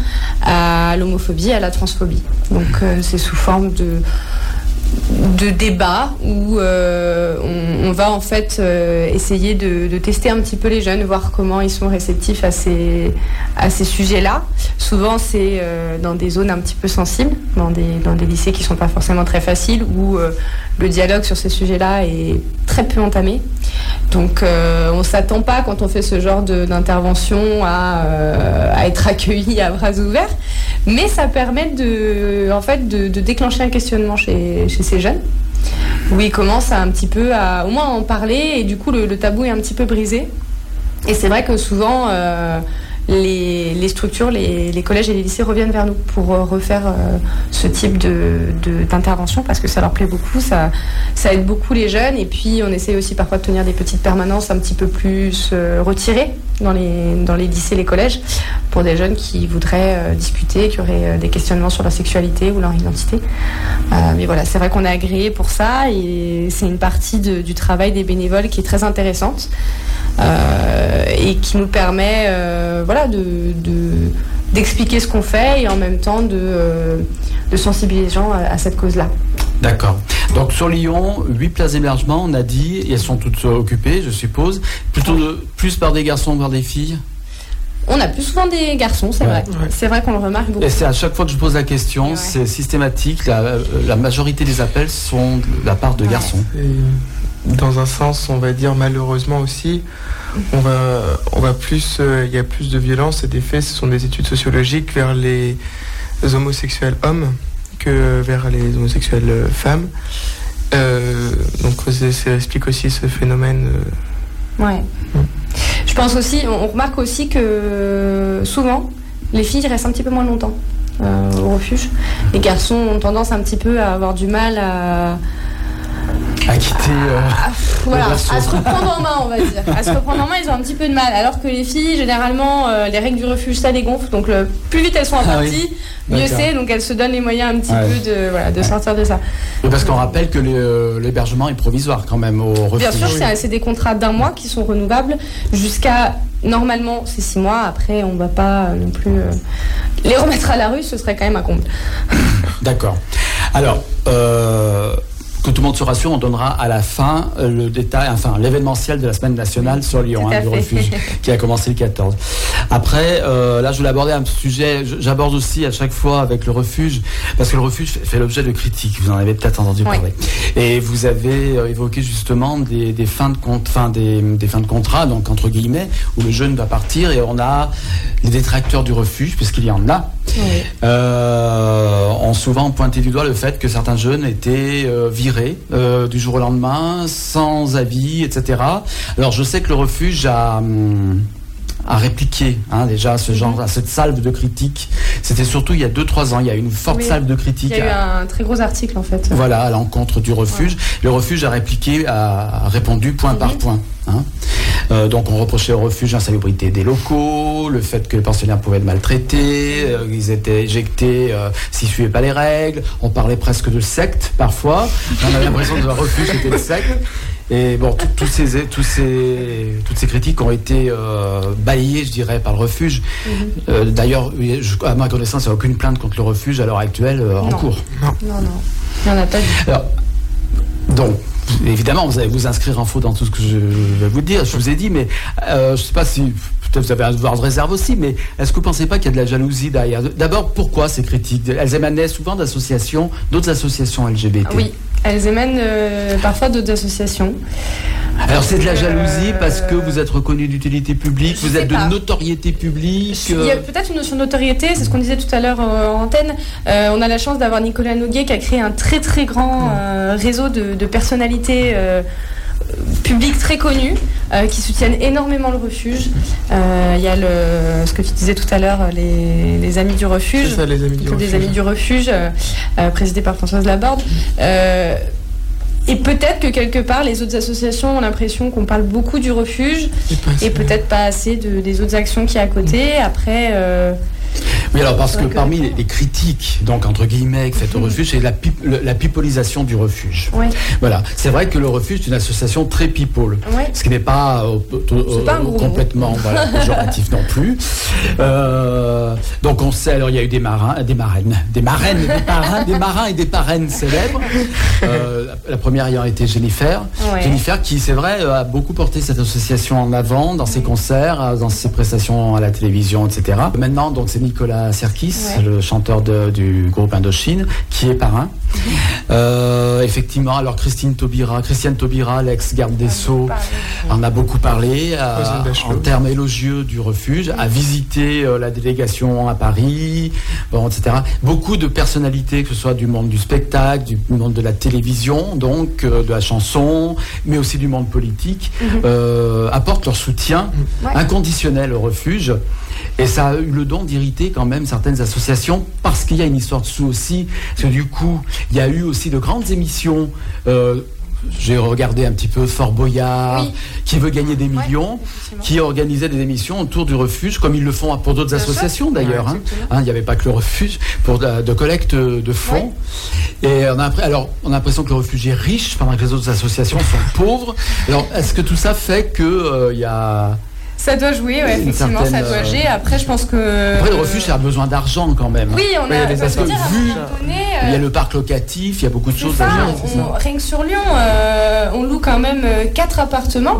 à l'homophobie et à la transphobie. Donc euh, c'est sous forme de de débat où euh, on, on va en fait euh, essayer de, de tester un petit peu les jeunes, voir comment ils sont réceptifs à ces, à ces sujets-là. Souvent c'est euh, dans des zones un petit peu sensibles, dans des, dans des lycées qui ne sont pas forcément très faciles, où euh, le dialogue sur ces sujets-là est très peu entamé. Donc euh, on ne s'attend pas quand on fait ce genre de, d'intervention à, euh, à être accueilli à bras ouverts, mais ça permet de, en fait, de, de déclencher un questionnement chez, chez ces jeunes, où ils commencent à un petit peu à au moins en parler, et du coup le, le tabou est un petit peu brisé. Et c'est vrai que souvent euh, les, les structures, les, les collèges et les lycées reviennent vers nous pour euh, refaire euh, ce type de, de, d'intervention, parce que ça leur plaît beaucoup, ça, ça aide beaucoup les jeunes. Et puis on essaie aussi parfois de tenir des petites permanences un petit peu plus euh, retirées dans les, dans les lycées, les collèges, pour des jeunes qui voudraient euh, discuter, qui auraient euh, des questionnements sur leur sexualité ou leur identité. Euh, mais voilà, c'est vrai qu'on est agréé pour ça, et c'est une partie de, du travail des bénévoles qui est très intéressante euh, et qui nous permet euh, voilà, de, de, d'expliquer ce qu'on fait, et en même temps de, euh, de sensibiliser les gens à, à cette cause-là. D'accord. Donc sur Lyon, huit places d'hébergement, on a dit, et elles sont toutes occupées, je suppose. Plutôt de, plus par des garçons que par des filles ? On a plus souvent des garçons, c'est Ouais. vrai. Ouais. C'est vrai qu'on le remarque beaucoup. Et c'est à chaque fois que je pose la question, Ouais. c'est systématique. La, la majorité des appels sont de la part de Ouais. garçons. Et dans un sens, on va dire malheureusement aussi, on va, on va plus, euh, il y a plus de violence et des faits. Ce sont des études sociologiques vers les homosexuels hommes que vers les homosexuels euh, femmes. Euh, donc c'est- ça explique aussi ce phénomène. euh, Ouais. Je pense aussi, on on remarque aussi que souvent, les filles restent un petit peu moins longtemps euh, au refuge. Les garçons ont tendance un petit peu à avoir du mal à, À quitter. euh, à- voilà, berceau. à se reprendre en main, on va dire. À se reprendre en main, ils ont un petit peu de mal. Alors que les filles, généralement, euh, les règles du refuge, ça les gonfle. Donc le, plus vite elles sont en Ah partie, oui. mieux D'accord. c'est. Donc elles se donnent les moyens un petit Ouais. peu de, voilà, de Ouais. sortir de ça. Et parce qu'on rappelle que les, euh, l'hébergement est provisoire quand même au refuge. Bien sûr, c'est, c'est des contrats d'un mois qui sont renouvelables jusqu'à, normalement, c'est six mois. Après, on ne va pas euh, non plus euh, les remettre à la rue, ce serait quand même un comble. D'accord. Alors, euh, que tout le monde se rassure, on donnera à la fin euh, le détail, enfin l'événementiel de la semaine nationale sur Lyon, Tout à hein, du fait. refuge, qui a commencé le quatorze. Après, euh, là, je voulais aborder un sujet, je- j'aborde aussi à chaque fois avec le refuge, parce que le refuge fait, fait l'objet de critiques, vous en avez peut-être entendu Oui. parler. Et vous avez euh, évoqué justement des, des fins de compte, fin des, des fins de contrat, donc entre guillemets, où le jeune va partir et on a les détracteurs du refuge, puisqu'il y en a, Oui. euh, ont souvent pointé du doigt le fait que certains jeunes étaient euh, virés euh, du jour au lendemain, sans avis, et cetera. Alors je sais que le refuge a, hum, a répliqué hein, déjà ce genre, à cette salve de critiques. C'était surtout il y a deux trois ans, il y a eu une forte Oui. salve de Il critiques. y a eu à- un très gros article en fait. Voilà, à l'encontre du refuge. Le refuge a répliqué, a répondu point par Mhm. point. hein. Euh, donc on reprochait au refuge l'insalubrité des locaux, le fait que les pensionnaires pouvaient être maltraités, euh, ils étaient éjectés euh, s'ils ne suivaient pas les règles. On parlait presque de secte parfois. On avait l'impression que le refuge était une secte. Et bon, tout- tous ces, tous ces, toutes ces critiques ont été euh, balayées, je dirais, par le refuge. Euh, D'ailleurs, je- à ma connaissance, il n'y a aucune plainte contre le refuge à l'heure actuelle euh, en Non. cours. Non, non. Il n'y en a pas du tout. Alors, donc, évidemment, vous allez vous inscrire en faux dans tout ce que je vais vous dire. Je vous ai dit, mais euh, je ne sais pas si peut-être vous avez un devoir de réserve aussi, mais est-ce que vous ne pensez pas qu'il y a de la jalousie derrière? D'abord, pourquoi ces critiques? Elles émanaient souvent d'associations, d'autres associations L G B T. Oui, elles émènent euh, parfois d'autres associations. Alors c'est de la jalousie Euh, parce que vous êtes reconnu d'utilité publique, je vous sais êtes de pas. notoriété publique. Il y a euh, peut-être une notion de notoriété, c'est ce qu'on disait tout à l'heure euh, en antenne. Euh, on a la chance d'avoir Nicolas Noguet qui a créé un très très grand euh, réseau de, de personnalités euh, publiques très connues euh, qui soutiennent énormément le refuge. Euh, Il y a le, ce que tu disais tout à l'heure, les, les amis du refuge. C'est ça, les amis du Donc, des refuge. amis du refuge, euh, euh, présidé par Françoise Laborde. Euh, et peut-être que quelque part, les autres associations ont l'impression qu'on parle beaucoup du refuge Et pas assez. et peut-être pas assez de, des autres actions qu'il y a à côté. Après, euh, Oui, alors parce C'est que vrai que- parmi les, les critiques, donc entre guillemets, faites au refuge, c'est la, pip- le- la pipolisation du refuge. ouais, Voilà, c'est vrai que le refuge est une association très people, ouais. ce qui n'est pas, euh, euh, C'est pas un gros mot. complètement voilà, péjoratif non plus. Euh, donc on sait, alors il y a eu des marins, des marraines, des marraines, des parrains, des marins et des parraines célèbres. Euh, la, la première ayant été Jennifer, Ouais. Jennifer qui, c'est vrai, euh, a beaucoup porté cette association en avant dans ses concerts, euh, dans ses prestations à la télévision, et cetera. Maintenant, donc c'est Nicolas Serkis, Ouais. le chanteur de- du groupe Indochine, qui est parrain. Euh, effectivement, alors Christine Taubira, Christiane Taubira, l'ex-garde des Sceaux, en a beaucoup parlé euh, Roselyne Bachelot. en termes élogieux du refuge, a visité euh, la délégation à Paris, bon, et cetera. Beaucoup de personnalités, que ce soit du monde du spectacle, du monde de la télévision, donc euh, de la chanson, mais aussi du monde politique, euh, apportent leur soutien Ouais. inconditionnel au refuge. Et ça a eu le don d'irriter quand même certaines associations parce qu'il y a une histoire dessous aussi. Parce que du coup, il y a eu aussi de grandes émissions. euh, J'ai regardé un petit peu Fort Boyard, Oui. qui veut gagner des Ouais, millions, effectivement. qui organisait des émissions autour du refuge, comme ils le font pour d'autres Bien sûr. associations d'ailleurs. Ouais, hein. exactement. Hein, il n'y avait pas que le refuge pour de, de collecte de fonds. Et on a, après- alors, on a l'impression que le refuge est riche pendant que les autres associations sont pauvres. Alors, est-ce que tout ça fait que euh, il y a Ça doit jouer, ouais, Une effectivement, certaine, ça doit euh, jouer. Après, je pense que. Après, le refuge a besoin d'argent quand même. Oui, on il y a. des parce que assos- dire, à un vu- moment donné, il y a euh, le parc locatif, il y a beaucoup de c'est choses ça, à gérer. on- rien que sur Lyon, euh, on loue quand même euh, quatre appartements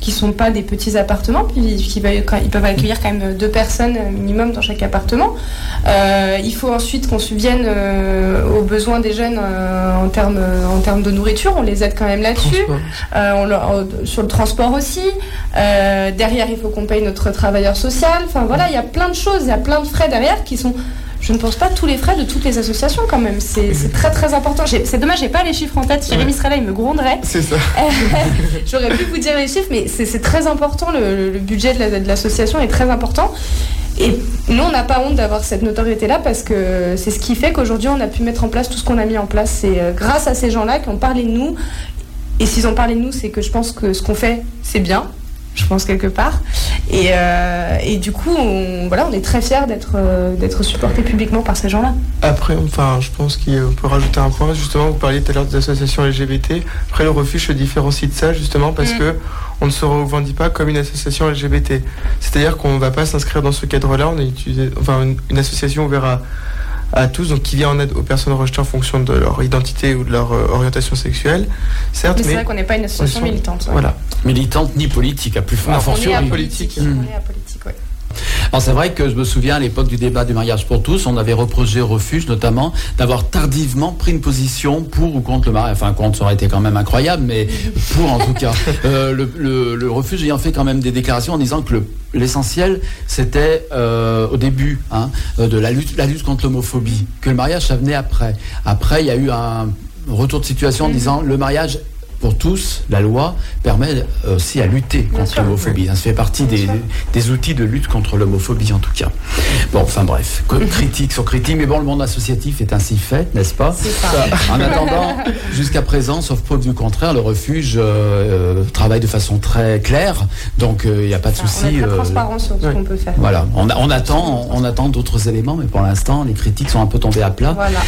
qui sont pas des petits appartements, puis qui peuvent, ils peuvent accueillir quand même deux personnes minimum dans chaque appartement. Euh, il faut ensuite qu'on subvienne euh, aux besoins des jeunes euh, en termes en termes de nourriture. On les aide quand même là-dessus. Euh, on leur, euh, sur le transport aussi. Euh, derrière, il faut qu'on paye notre travailleur social. Enfin voilà, il y a plein de choses, il y a plein de frais derrière qui sont. Je ne pense pas tous les frais de toutes les associations quand même. C'est, c'est très très important. J'ai, c'est dommage, j'ai pas les chiffres en tête. Jérémy serait là, il me gronderait. C'est ça. J'aurais pu vous dire les chiffres, mais c'est, c'est très important. Le, le budget de, la, de l'association est très important. Et nous, on n'a pas honte d'avoir cette notoriété-là parce que c'est ce qui fait qu'aujourd'hui, on a pu mettre en place tout ce qu'on a mis en place. C'est euh, grâce à ces gens-là qui ont parlé de nous. Et s'ils ont parlé de nous, c'est que je pense que ce qu'on fait, c'est bien. Je pense quelque part. Et, euh, et du coup, on, voilà, on est très fiers d'être, euh, d'être supportés publiquement par ces gens-là. Après, enfin, je pense qu'on peut rajouter un point. Justement, vous parliez tout à l'heure des associations L G B T. Après, le refuge se différencie de ça, justement, parce mmh. que on ne se revendique pas comme une association L G B T. C'est-à-dire qu'on ne va pas s'inscrire dans ce cadre-là. On est utilisé, enfin, une, une association ouverte à à tous, donc qui vient en aide aux personnes rejetées en fonction de leur identité ou de leur euh, orientation sexuelle, certes, mais c'est mais vrai qu'on n'est pas une association sont, militante. Ouais. Voilà. Militante ni politique, à plus non, fort. On est apolitique. Mmh. On est apolitique, oui. Alors c'est vrai que je me souviens à l'époque du débat du mariage pour tous, on avait reproché au refuge notamment d'avoir tardivement pris une position pour ou contre le mariage. Enfin contre, ça aurait été quand même incroyable, mais pour en tout cas. Euh, le, le, le refuge ayant fait quand même des déclarations en disant que le, l'essentiel c'était euh, au début hein, de la lutte, la lutte contre l'homophobie, que le mariage ça venait après. Après il y a eu un retour de situation en disant le mariage pour tous, la loi permet aussi à lutter Bien contre sûr, l'homophobie. oui. Ça fait partie des, des outils de lutte contre l'homophobie en tout cas. Bon, enfin bref, critique sur critique, mais bon, le monde associatif est ainsi fait, n'est-ce pas ? C'est ça. En attendant, jusqu'à présent, sauf preuve du contraire, le refuge euh, travaille de façon très claire, donc il euh, n'y a pas de ça, souci. On est très euh, transparent sur ce oui. qu'on peut faire. Voilà, on, on attend, on, on attend d'autres éléments, mais pour l'instant, les critiques sont un peu tombées à plat. Voilà.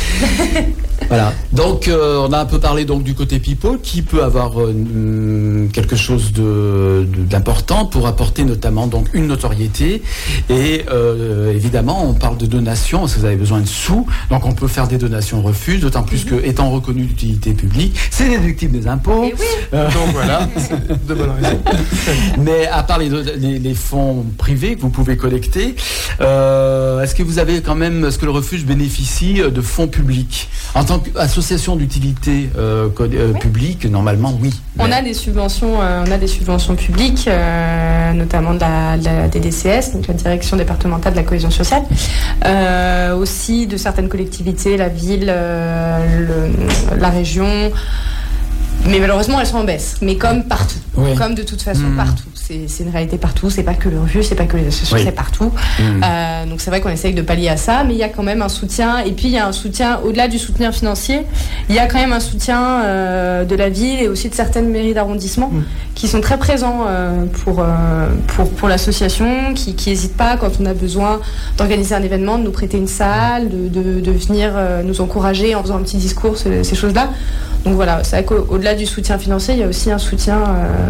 Voilà. Donc, euh, on a un peu parlé donc du côté people, qui peut avoir euh, quelque chose de, de, d'important pour apporter notamment donc une notoriété. Et euh, évidemment, on parle de donations parce que vous avez besoin de sous, donc on peut faire des donations au refuge, d'autant plus que étant reconnu d'utilité publique, c'est déductible des impôts. Et oui. Euh, Donc voilà, c'est de bonnes raisons. Mais à part les, les, les fonds privés que vous pouvez collecter, euh, est-ce que vous avez quand même, est-ce que le refuge bénéficie de fonds publics en tant qu'association d'utilité euh, euh, oui. publique? Normalement, oui. On mais... a des subventions, euh, on a des subventions publiques, euh, notamment de la, de la D D C S, donc la Direction départementale de la cohésion sociale, euh, aussi de certaines collectivités, la ville, euh, le, la région. Mais malheureusement, elles sont en baisse. Mais comme partout. Oui. Comme de toute façon, mmh. partout. C'est, c'est une réalité partout. C'est pas que le refuge, c'est pas que les associations, oui. c'est partout. Mmh. Euh, donc c'est vrai qu'on essaye de pallier à ça, mais il y a quand même un soutien. Et puis il y a un soutien, au-delà du soutien financier, il y a quand même un soutien euh, de la ville et aussi de certaines mairies d'arrondissement mmh. qui sont très présents euh, pour, euh, pour, pour l'association, qui n'hésitent pas, quand on a besoin d'organiser un événement, de nous prêter une salle, de, de, de venir euh, nous encourager en faisant un petit discours, ces, ces choses-là. Donc voilà, c'est vrai qu'au-delà du soutien financier, il y a aussi un soutien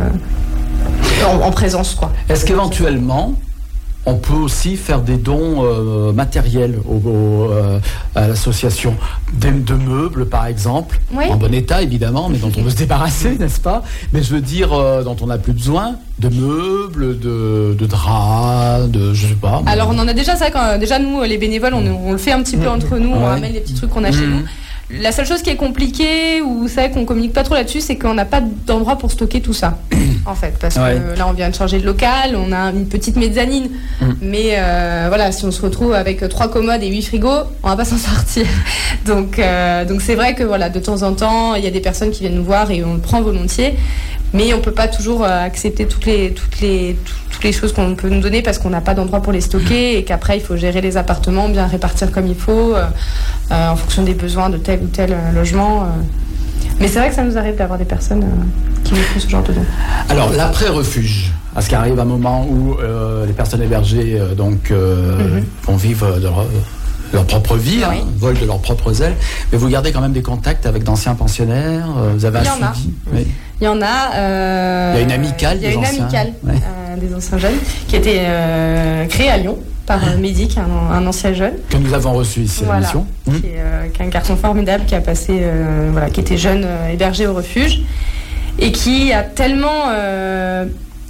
euh, en, en présence, quoi. Est-ce qu'éventuellement, on peut aussi faire des dons euh, matériels au, au, euh, à l'association, de, de meubles par exemple, oui. en bon état évidemment, mais dont on veut se débarrasser, n'est-ce pas ? Mais je veux dire, euh, dont on n'a plus besoin, de meubles, de, de draps, de je sais pas. Mais... Alors on en a déjà ça, quand, déjà nous les bénévoles, on, on le fait un petit peu entre nous, ouais. on ramène les petits trucs qu'on a mmh. chez nous. La seule chose qui est compliquée, ou c'est vrai qu'on communique pas trop là-dessus, c'est qu'on n'a pas d'endroit pour stocker tout ça, en fait, parce ouais. que là on vient de changer de local, on a une petite mezzanine, mm. mais euh, voilà, si on se retrouve avec trois commodes et huit frigos, on va pas s'en sortir. Donc, euh, donc c'est vrai que voilà, de temps en temps, il y a des personnes qui viennent nous voir et on le prend volontiers, mais on peut pas toujours accepter toutes les toutes les toutes les choses qu'on peut nous donner parce qu'on n'a pas d'endroit pour les stocker et qu'après il faut gérer les appartements, bien répartir comme il faut euh, euh, en fonction des besoins de tel ou tel euh, logement. Euh. Mais c'est vrai que ça nous arrive d'avoir des personnes euh, qui nous font ce genre de dons. Alors l'après-refuge, est-ce qu'il arrive un moment où euh, les personnes hébergées euh, donc euh, mm-hmm. vont vivre de leur, leur propre vie, oui. hein, volent de leurs propres ailes, mais vous gardez quand même des contacts avec d'anciens pensionnaires, euh, vous avez un suivi. Oui. Il y en a. Euh, il y a une amicale. Il y a une anciens, amicale ouais. euh, des anciens jeunes qui a été euh, créée à Lyon par euh, Médic, un, un ancien jeune. Que nous avons reçu ici voilà, à l'émission. Qui, mmh. est, euh, qui est un garçon formidable qui a passé, euh, voilà, qui était jeune euh, hébergé au refuge et qui a tellement euh,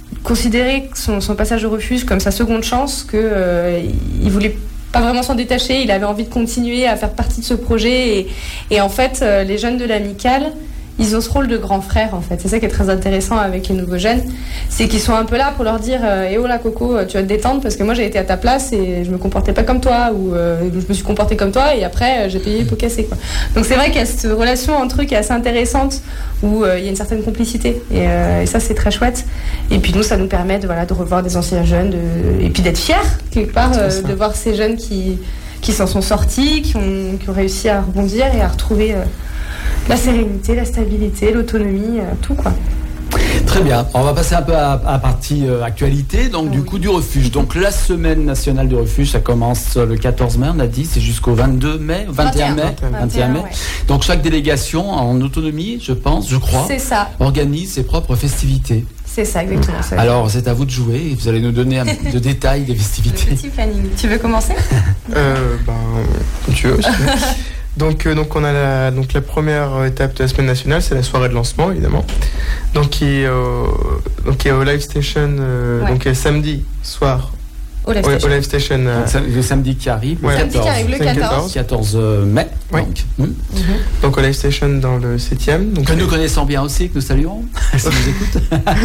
considérait son, son passage au refuge comme sa seconde chance, qu'il euh, il voulait pas vraiment s'en détacher, il avait envie de continuer à faire partie de ce projet. Et, et en fait, euh, les jeunes de l'amicale, ils ont ce rôle de grand frère, en fait. C'est ça qui est très intéressant avec les nouveaux jeunes. C'est qu'ils sont un peu là pour leur dire euh, « Eh oh là, Coco, tu vas te détendre parce que moi, j'ai été à ta place et je me comportais pas comme toi. » Ou euh, « Je me suis comporté comme toi et après, euh, j'ai payé les pots cassés. » quoi. Donc c'est vrai qu'il y a cette relation entre eux qui est assez intéressante où euh, il y a une certaine complicité. Et, euh, et ça, c'est très chouette. Et puis nous, ça nous permet de, voilà, de revoir des anciens jeunes de... et puis d'être fiers, quelque part, euh, de voir ces jeunes qui, qui s'en sont sortis, qui ont, qui ont réussi à rebondir et à retrouver... Euh, la sérénité, la stabilité, l'autonomie, euh, tout quoi. Très bien. On va passer un peu à la partie euh, actualité, donc oui. Du coup du refuge. Donc la semaine nationale du refuge, ça commence le quatorze mai, on a dit, c'est jusqu'au vingt-deux mai, vingt et un mai, vingt et un mai. Ouais. Donc chaque délégation en autonomie, je pense, je crois, c'est ça, organise ses propres festivités. C'est ça, exactement. Mmh. Ça. Alors c'est à vous de jouer et vous allez nous donner un peu de détails des festivités. Le petit planning. Tu veux commencer? euh, Ben, comme tu veux aussi. Donc, euh, donc on a la, donc la première étape de la semaine nationale, c'est la soirée de lancement évidemment. Donc qui est, euh, donc qui est au Live Station, euh, ouais. donc euh, samedi soir. Au Live Station. Au Live Station euh, le samedi qui arrive, ouais. le samedi qui arrive, le quatorze. quatorze mai. Oui. Donc, mmh. mm-hmm. donc au Live Station dans le septième. Donc que nous connaissons bien aussi, que nous saluons, si nous écoutent.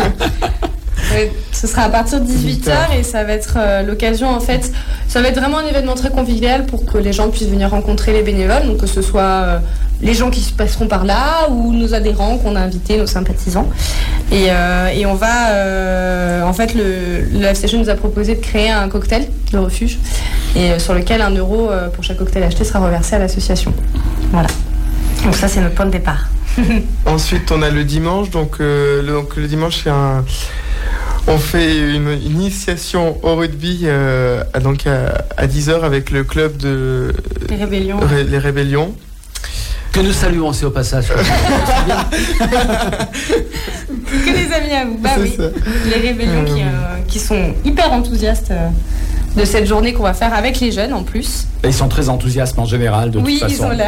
Oui, ce sera à partir de dix-huit heures et ça va être euh, l'occasion, en fait, ça va être vraiment un événement très convivial pour que les gens puissent venir rencontrer les bénévoles, donc que ce soit euh, les gens qui se passeront par là ou nos adhérents qu'on a invités, nos sympathisants. Et, euh, et on va, euh, en fait, le, le Live Station nous a proposé de créer un cocktail de refuge et euh, sur lequel un euro euh, pour chaque cocktail acheté sera reversé à l'association. Voilà. Donc ça, c'est notre point de départ. Ensuite, on a le dimanche. Donc, euh, le, donc le dimanche, c'est un... on fait une, une initiation au rugby euh, à, donc à, à dix heures avec le club de... Les Rébellions. Ré, les Rébellions. Que nous saluons aussi au passage. Que des amis à vous. Bah oui. Ça. Les Rébellions euh... qui, euh, qui sont hyper enthousiastes euh, de cette journée qu'on va faire avec les jeunes en plus. Et ils sont très enthousiastes en général de oui, toute façon. Oui, ils ont l'air.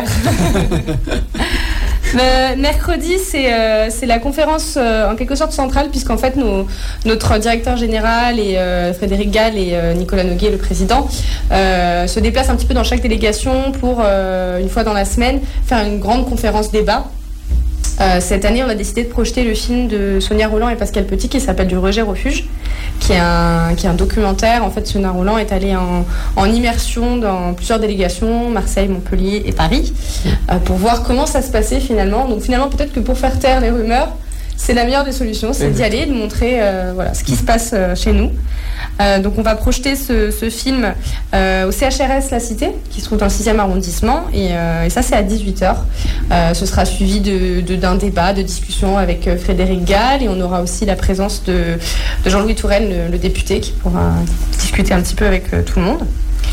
Le mercredi, c'est, euh, c'est la conférence euh, en quelque sorte centrale, puisqu'en fait, nos, notre directeur général et euh, Frédéric Gall et euh, Nicolas Noguet, le président, euh, se déplacent un petit peu dans chaque délégation pour, euh, une fois dans la semaine, faire une grande conférence débat. Euh, cette année, on a décidé de projeter le film de Sonia Roland et Pascal Petit qui s'appelle Du rejet refuge, qui est un, qui est un documentaire. En fait, Sonia Roland est allée en, en immersion dans plusieurs délégations, Marseille, Montpellier et Paris, euh, pour voir comment ça se passait finalement. Donc finalement, peut-être que pour faire taire les rumeurs, c'est la meilleure des solutions, c'est d'y aller, de montrer euh, voilà, ce qui se passe euh, chez nous. Euh, donc on va projeter ce, ce film euh, au C H R S La Cité, qui se trouve dans le sixième arrondissement, et, euh, et ça c'est à dix-huit heures. Euh, ce sera suivi de, de, d'un débat, de discussion avec euh, Frédéric Gall, et on aura aussi la présence de, de Jean-Louis Touraine, le, le député, qui pourra discuter un petit peu avec euh, tout le monde.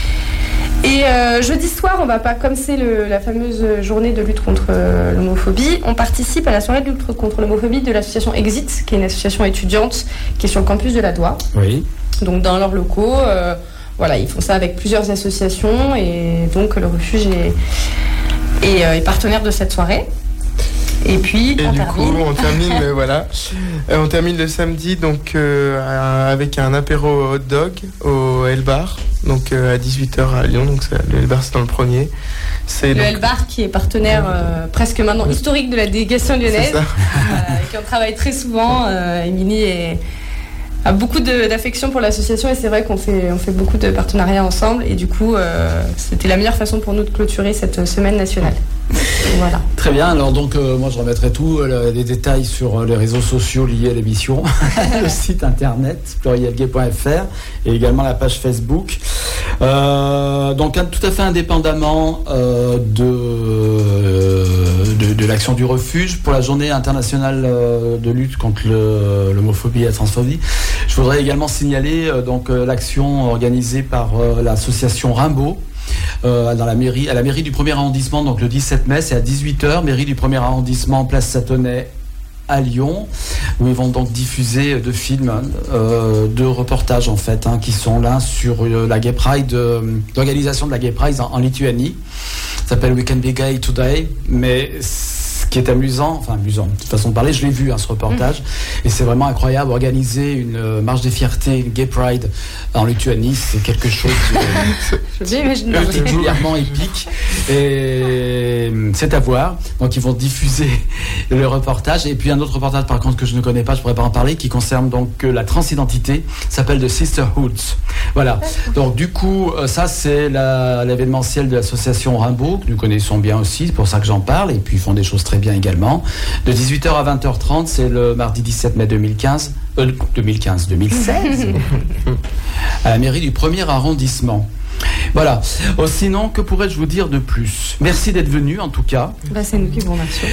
Et euh, jeudi soir, on va pas, comme c'est le, la fameuse journée de lutte contre euh, l'homophobie, on participe à la soirée de lutte contre l'homophobie de l'association Exit, qui est une association étudiante qui est sur le campus de la Doua. Oui. Donc dans leurs locaux, euh, voilà, ils font ça avec plusieurs associations et donc le refuge est, est, euh, est partenaire de cette soirée. Et puis et on du termine. coup on termine euh, voilà euh, on termine le samedi donc euh, avec un apéro hot dog au El Bar, donc euh, à dix-huit heures à Lyon, donc c'est, le El Bar c'est dans le premier. C'est le donc... El Bar qui est partenaire euh, presque maintenant historique de la délégation lyonnaise, euh, qui on travaille très souvent. Euh, Émilie est a beaucoup de, d'affection pour l'association et c'est vrai qu'on fait, on fait beaucoup de partenariats ensemble et du coup euh, c'était la meilleure façon pour nous de clôturer cette semaine nationale. Voilà. Très bien, alors donc euh, moi je remettrai tous euh, les détails sur euh, les réseaux sociaux liés à l'émission, le site internet plurielgay point f r et également la page Facebook. Euh, donc tout à fait indépendamment euh, de, euh, de, de l'action du refuge pour la journée internationale euh, de lutte contre le, l'homophobie et la transphobie, je voudrais également signaler euh, donc euh, l'action organisée par euh, l'association Rimbaud. Euh, dans la mairie, à la mairie du premier arrondissement, donc le dix-sept mai, c'est à dix-huit heures, mairie du premier arrondissement, place Satonnet à Lyon, où ils vont donc diffuser deux films, euh, deux reportages en fait, hein, qui sont là sur euh, la Gay Pride, euh, l'organisation de la Gay Pride en, en Lituanie. Ça s'appelle We Can Be Gay Today, mais ce qui est amusant, enfin amusant, de façon de parler, je l'ai vu, hein, ce reportage, mmh. et c'est vraiment incroyable. Organiser une euh, marche des fiertés, une Gay Pride en Lituanie, c'est quelque chose de je vais imaginer particulièrement épique, et c'est à voir. Donc ils vont diffuser le reportage, et puis un autre reportage par contre que je ne connais pas, je pourrais pas en parler, qui concerne donc la transidentité, s'appelle The Sisterhoods. Voilà. Donc du coup, ça c'est la, l'événementiel de l'association Rimbaud, que nous connaissons bien aussi, c'est pour ça que j'en parle, et puis ils font des choses très bien également. De dix-huit heures à vingt heures trente, c'est le mardi dix-sept mai deux mille quinze, euh, deux mille quinze, deux mille seize, à la mairie du premier arrondissement. Voilà. Oh, sinon, que pourrais-je vous dire de plus? Merci d'être venu, en tout cas. Bah, c'est nous qui vous remercions.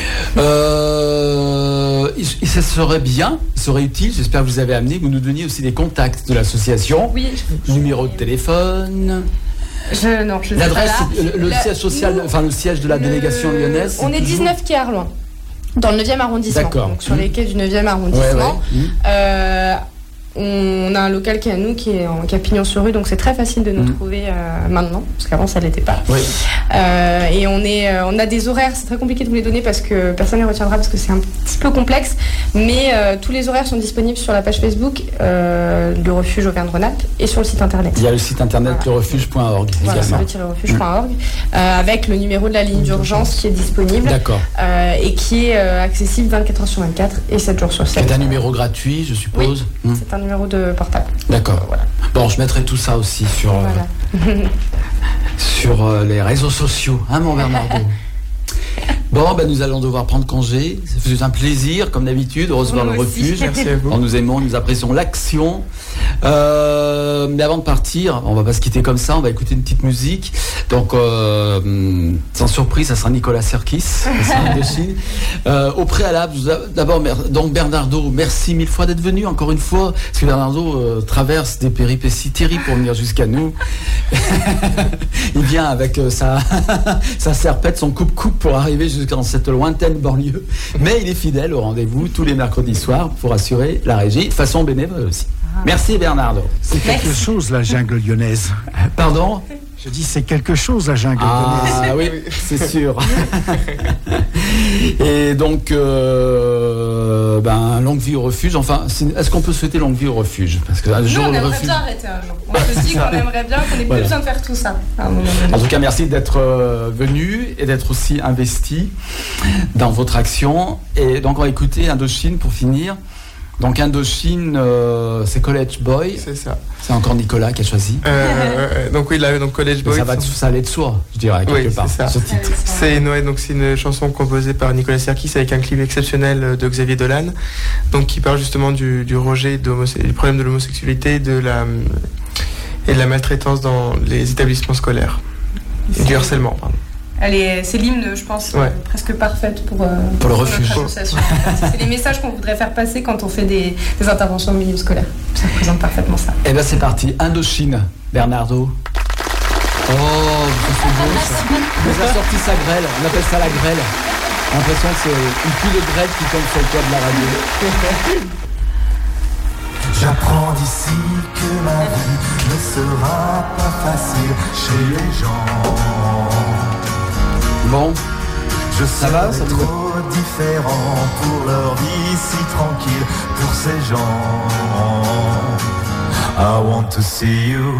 Euh, ça serait bien, ça serait utile, j'espère que vous avez amené, que vous nous donniez aussi des contacts de l'association. Oui. Je... Numéro de téléphone. Je, non, je L'adresse, sais pas là. le, le La, siège social, nous, enfin le siège de la le, délégation lyonnaise. On est dix-neuf quai Arloin, dans le neuvième arrondissement. D'accord. Donc sur mmh. les quais du neuvième arrondissement. Ouais, ouais. Mmh. Euh, on a un local qui est à nous, qui est en Capignon-sur-Rue, donc c'est très facile de nous mmh. trouver euh, maintenant, parce qu'avant ça ne l'était pas. Oui. Euh, et on, est, euh, on a des horaires, c'est très compliqué de vous les donner parce que personne ne les retiendra, parce que c'est un petit peu complexe, mais euh, tous les horaires sont disponibles sur la page Facebook euh, du refuge Auvergne-Rhône-Alpes et sur le site internet. Il y a le site internet voilà. le refuge point org voilà, également. le refuge point org, mmh. euh, avec le numéro de la ligne d'urgence qui est disponible. D'accord. Euh, et qui est euh, accessible vingt-quatre heures sur vingt-quatre et sept jours sur sept. C'est un numéro gratuit, je suppose. Oui, mmh. c'est un numéro de portable. D'accord. Voilà. Bon, je mettrai tout ça aussi sur, voilà. euh, sur euh, les réseaux sociaux, hein, mon Bernardo. Bon, ben, nous allons devoir prendre congé. Ça fait un plaisir, comme d'habitude, de recevoir Moi le aussi. refuge. Merci à vous. Nous aimons, nous apprécions l'action. Euh, mais avant de partir, on va pas se quitter comme ça, on va écouter une petite musique. Donc, euh, sans surprise, ça sera Nicolas Sirkis. euh, au préalable, d'abord, donc Bernardo, merci mille fois d'être venu, encore une fois, parce que Bernardo euh, traverse des péripéties terribles pour venir jusqu'à nous. Il vient avec euh, sa, sa serpette, son coupe-coupe pour arriver jusqu'à cette lointaine banlieue. Mais il est fidèle au rendez-vous tous les mercredis soirs pour assurer la régie, de façon bénévole aussi. Ah. Merci Bernardo. C'est quelque Merci. chose la jungle lyonnaise. Pardon? Je dis c'est quelque chose la jungle ah, lyonnaise. Ah oui, c'est sûr. Et donc, euh, ben, longue vie au refuge. Enfin, est-ce qu'on peut souhaiter longue vie au refuge? Parce que un jour, Nous, on le aimerait refuge... bien arrêter un jour. On se dit qu'on aimerait bien, qu'on n'ait voilà. plus besoin de faire tout ça. À un moment donné. En tout cas, merci d'être euh, venu et d'être aussi investi dans votre action. Et donc, on va écouter Indochine pour finir. Donc Indochine, euh, c'est College Boy. C'est ça. C'est encore Nicolas qui a choisi. Euh, donc oui, là, donc College Boy. Ça va, ça allait de soi, je dirais quelque oui, part. Ça. Ce titre. C'est une, ouais, donc c'est une chanson composée par Nicolas Sirkis avec un clip exceptionnel de Xavier Dolan, donc qui parle justement du, du rejet, du problème de l'homosexualité, de la et de la maltraitance dans les établissements scolaires, et du harcèlement, pardon. Elle est, c'est l'hymne, je pense, ouais. euh, presque parfaite pour, euh, pour le pour refuge. Notre association. C'est les messages qu'on voudrait faire passer quand on fait des, des interventions au milieu scolaire. Ça représente parfaitement ça. Et bien c'est parti, Indochine, Bernardo. Oh, c'est beau ça. On nous a sorti sa grêle, on appelle ça la grêle. J'ai l'impression que c'est une pluie de grêle qui tombe sur le toit de la radio. J'apprends d'ici que ma vie ne sera pas facile chez les gens. Bon, je ça va, ça trop va. Différent pour leur vie si tranquille pour ces gens. I want to see you.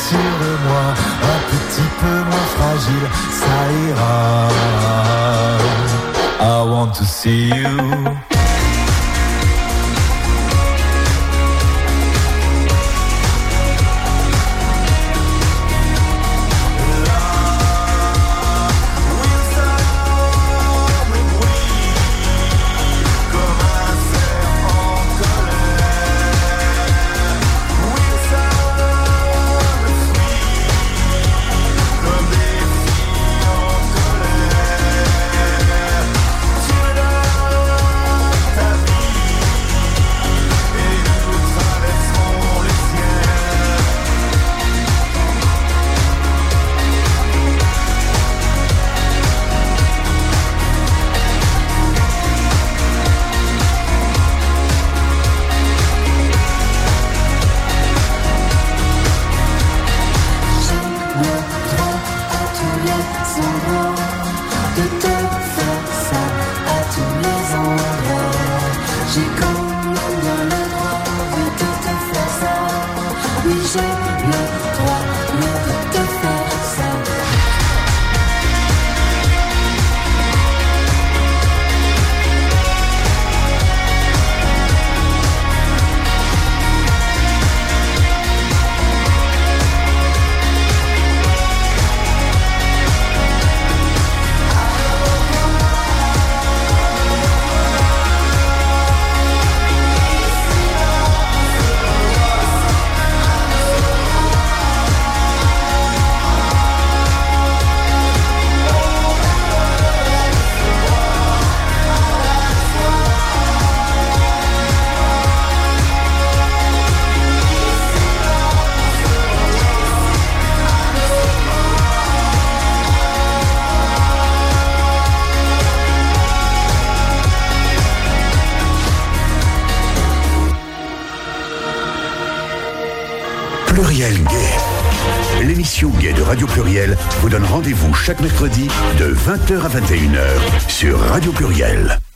sûr de moi, un petit peu moins fragile, ça ira. I want to see you. Pluriel Gay. L'émission Gay de Radio Pluriel vous donne rendez-vous chaque mercredi de vingt heures à vingt et une heures sur Radio Pluriel.